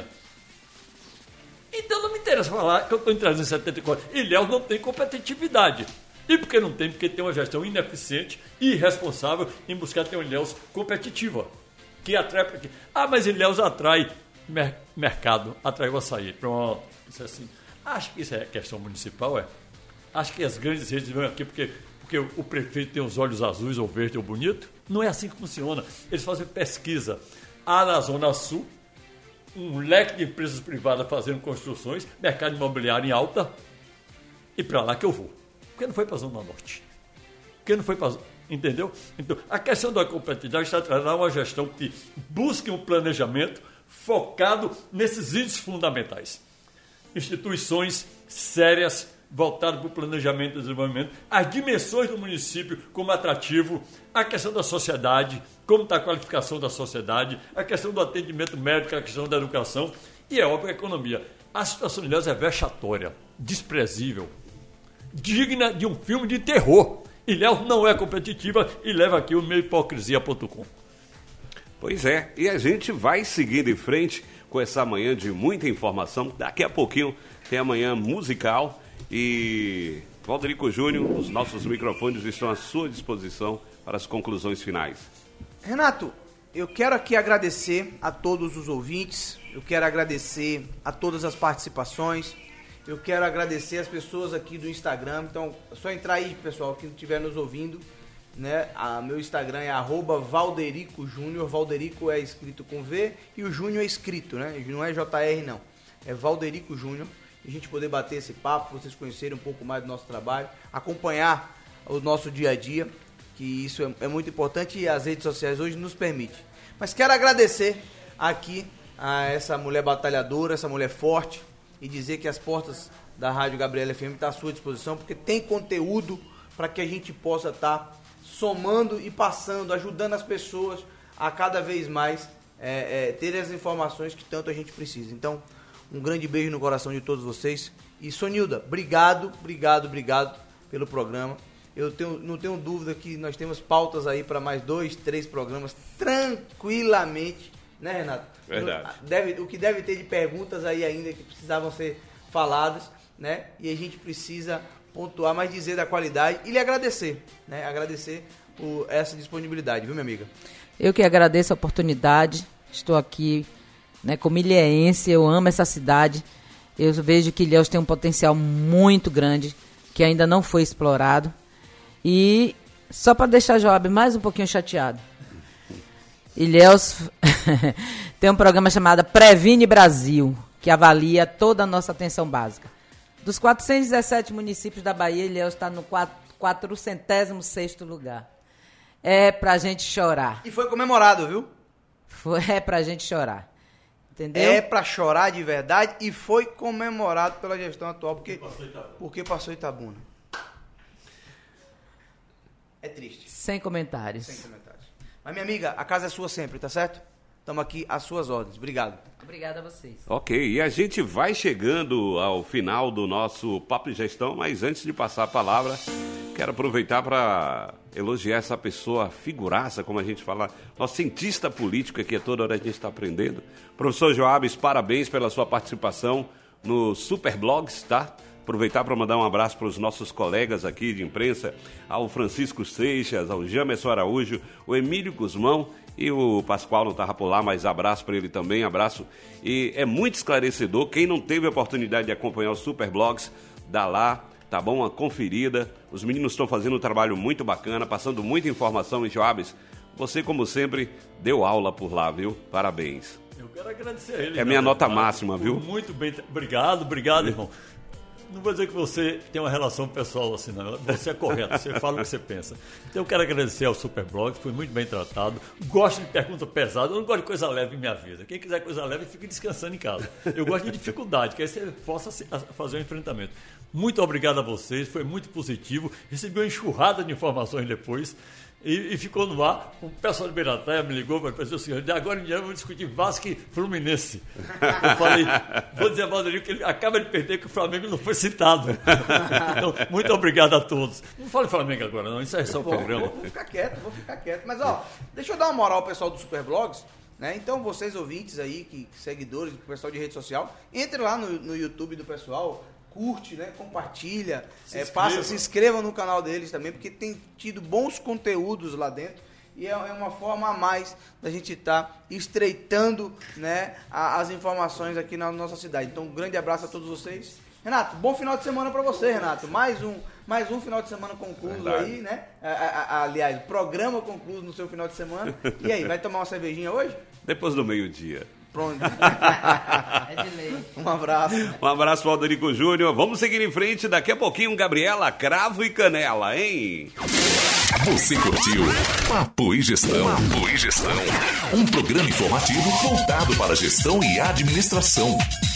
Então não me interessa falar que eu estou em trezentos e setenta e quatro. Ilhéus não tem competitividade. E por que não tem? Porque tem uma gestão ineficiente e irresponsável em buscar ter uma Ilhéus competitiva. Que atrai para quê? Ah, mas Ilhéus atrai mer- mercado, atrai o açaí. Pronto, isso é assim. Acho que isso é questão municipal, é? Acho que as grandes redes vêm aqui porque, porque o prefeito tem os olhos azuis ou verde ou bonito. Não é assim que funciona. Eles fazem pesquisa. Há na Zona Sul um leque de empresas privadas fazendo construções, mercado imobiliário em alta, e para lá que eu vou. Por que não foi para a Zona Norte? Por que não foi para a... Entendeu? Então, a questão da competitividade está trazendo uma gestão que busque um planejamento focado nesses índices fundamentais. Instituições sérias, voltado para o planejamento e desenvolvimento, as dimensões do município como atrativo, a questão da sociedade, como está a qualificação da sociedade, a questão do atendimento médico, a questão da educação e, é óbvio, a economia. A situação de Ilhéus é vexatória, desprezível, digna de um filme de terror. Ilhéus não é competitiva e leva aqui o meu hipocrisia ponto com. Pois é, e a gente vai seguindo em frente com essa manhã de muita informação. Daqui a pouquinho tem a manhã musical. E Valderico Júnior, os nossos microfones estão à sua disposição para as conclusões finais. Renato, eu quero aqui agradecer a todos os ouvintes, eu quero agradecer a todas as participações, eu quero agradecer as pessoas aqui do Instagram. Então, é só entrar aí, pessoal, que estiver nos ouvindo, né? A meu Instagram é arroba Valderico Júnior. Valderico é escrito com V e o Júnior é escrito, né? Não é J R, não. É Valderico Júnior. A gente poder bater esse papo, vocês conhecerem um pouco mais do nosso trabalho, acompanhar o nosso dia a dia, que isso é, é muito importante e as redes sociais hoje nos permitem. Mas quero agradecer aqui a essa mulher batalhadora, essa mulher forte, e dizer que as portas da Rádio Gabriel F M estão à sua disposição, porque tem conteúdo para que a gente possa estar tá somando e passando, ajudando as pessoas a cada vez mais é, é, ter as informações que tanto a gente precisa. Então, um grande beijo no coração de todos vocês. E Sonilda, obrigado, obrigado, obrigado pelo programa. Eu tenho, não tenho dúvida que nós temos pautas aí para mais dois, três programas tranquilamente, né, Renato? Verdade. Deve, o que deve ter de perguntas aí ainda que precisavam ser faladas, né? E a gente precisa pontuar, mas dizer da qualidade e lhe agradecer, né? Agradecer por essa disponibilidade, viu, minha amiga? Eu que agradeço a oportunidade, estou aqui, né, como ilhéense, eu amo essa cidade, eu vejo que Ilhéus tem um potencial muito grande, que ainda não foi explorado, e só para deixar Joab mais um pouquinho chateado, Ilhéus tem um programa chamado Previne Brasil, que avalia toda a nossa atenção básica. Dos quatrocentos e dezessete municípios da Bahia, Ilhéus está no quatrocentésimo sexto lugar. É pra gente chorar. E foi comemorado, viu? Foi, é pra gente chorar. Entendeu? É pra chorar de verdade e foi comemorado pela gestão atual, porque, porque passou Itabuna. É triste. Sem comentários. Sem comentários. Mas, minha amiga, a casa é sua sempre, tá certo? Estamos aqui às suas ordens. Obrigado. Obrigada a vocês. Ok, e a gente vai chegando ao final do nosso Papo de Gestão, mas antes de passar a palavra, quero aproveitar para elogiar essa pessoa figuraça, como a gente fala, nosso cientista político aqui, a toda hora a gente está aprendendo. Professor Joabes, parabéns pela sua participação no Superblogs, tá? Aproveitar para mandar um abraço para os nossos colegas aqui de imprensa, ao Francisco Seixas, ao Jamerson Araújo, o Emílio Guzmão e o Pascoal não estava por lá, mas abraço para ele também, abraço. E é muito esclarecedor, quem não teve a oportunidade de acompanhar o Superblogs, dá lá, tá bom? Uma conferida, os meninos estão fazendo um trabalho muito bacana, passando muita informação. E Joabes, você como sempre deu aula por lá, viu? Parabéns. Eu quero agradecer a ele. É minha nota verdade, máxima, viu? Muito bem, obrigado, obrigado, irmão. Não vou dizer que você tem uma relação pessoal assim, não. Você é correto, você fala o que você pensa. Então eu quero agradecer ao Superblog, foi muito bem tratado. Gosto de pergunta pesada, eu não gosto de coisa leve em minha vida. Quem quiser coisa leve, fique descansando em casa. Eu gosto de dificuldade, que aí você possa fazer um enfrentamento. Muito obrigado a vocês, foi muito positivo. Recebi uma enxurrada de informações depois. E, e ficou no ar. O pessoal de Beiraté me ligou para dizer o seguinte: de agora em diante vamos discutir Vasco e Fluminense. Eu falei, vou dizer a Valderico que ele acaba de perder, que o Flamengo não foi citado. Então, muito obrigado a todos. Não fale Flamengo agora, não, isso é só o programa. Vou, vou ficar quieto, vou ficar quieto. Mas, ó, deixa eu dar uma moral ao pessoal do Superblogs, né? Então, vocês ouvintes aí, que, seguidores, o pessoal de rede social, entre lá no, no YouTube do pessoal. Curte, né? Compartilha, se, é, passa, se inscreva no canal deles também, porque tem tido bons conteúdos lá dentro e é, é uma forma a mais da gente estar tá estreitando, né, a, as informações aqui na nossa cidade. Então, um grande abraço a todos vocês. Renato, bom final de semana para você, Renato. Mais um, mais um final de semana concluso. Verdade. Aí, né? A, a, a, aliás, programa concluso no seu final de semana. E aí, vai tomar uma cervejinha hoje? Depois do meio-dia. Pronto. É de lei. Um abraço. Um abraço, Valderico Júnior. Vamos seguir em frente. Daqui a pouquinho, Gabriela, Cravo e Canela, hein? Você curtiu Papo e Gestão. Papo e Gestão. Um programa informativo voltado para gestão e administração.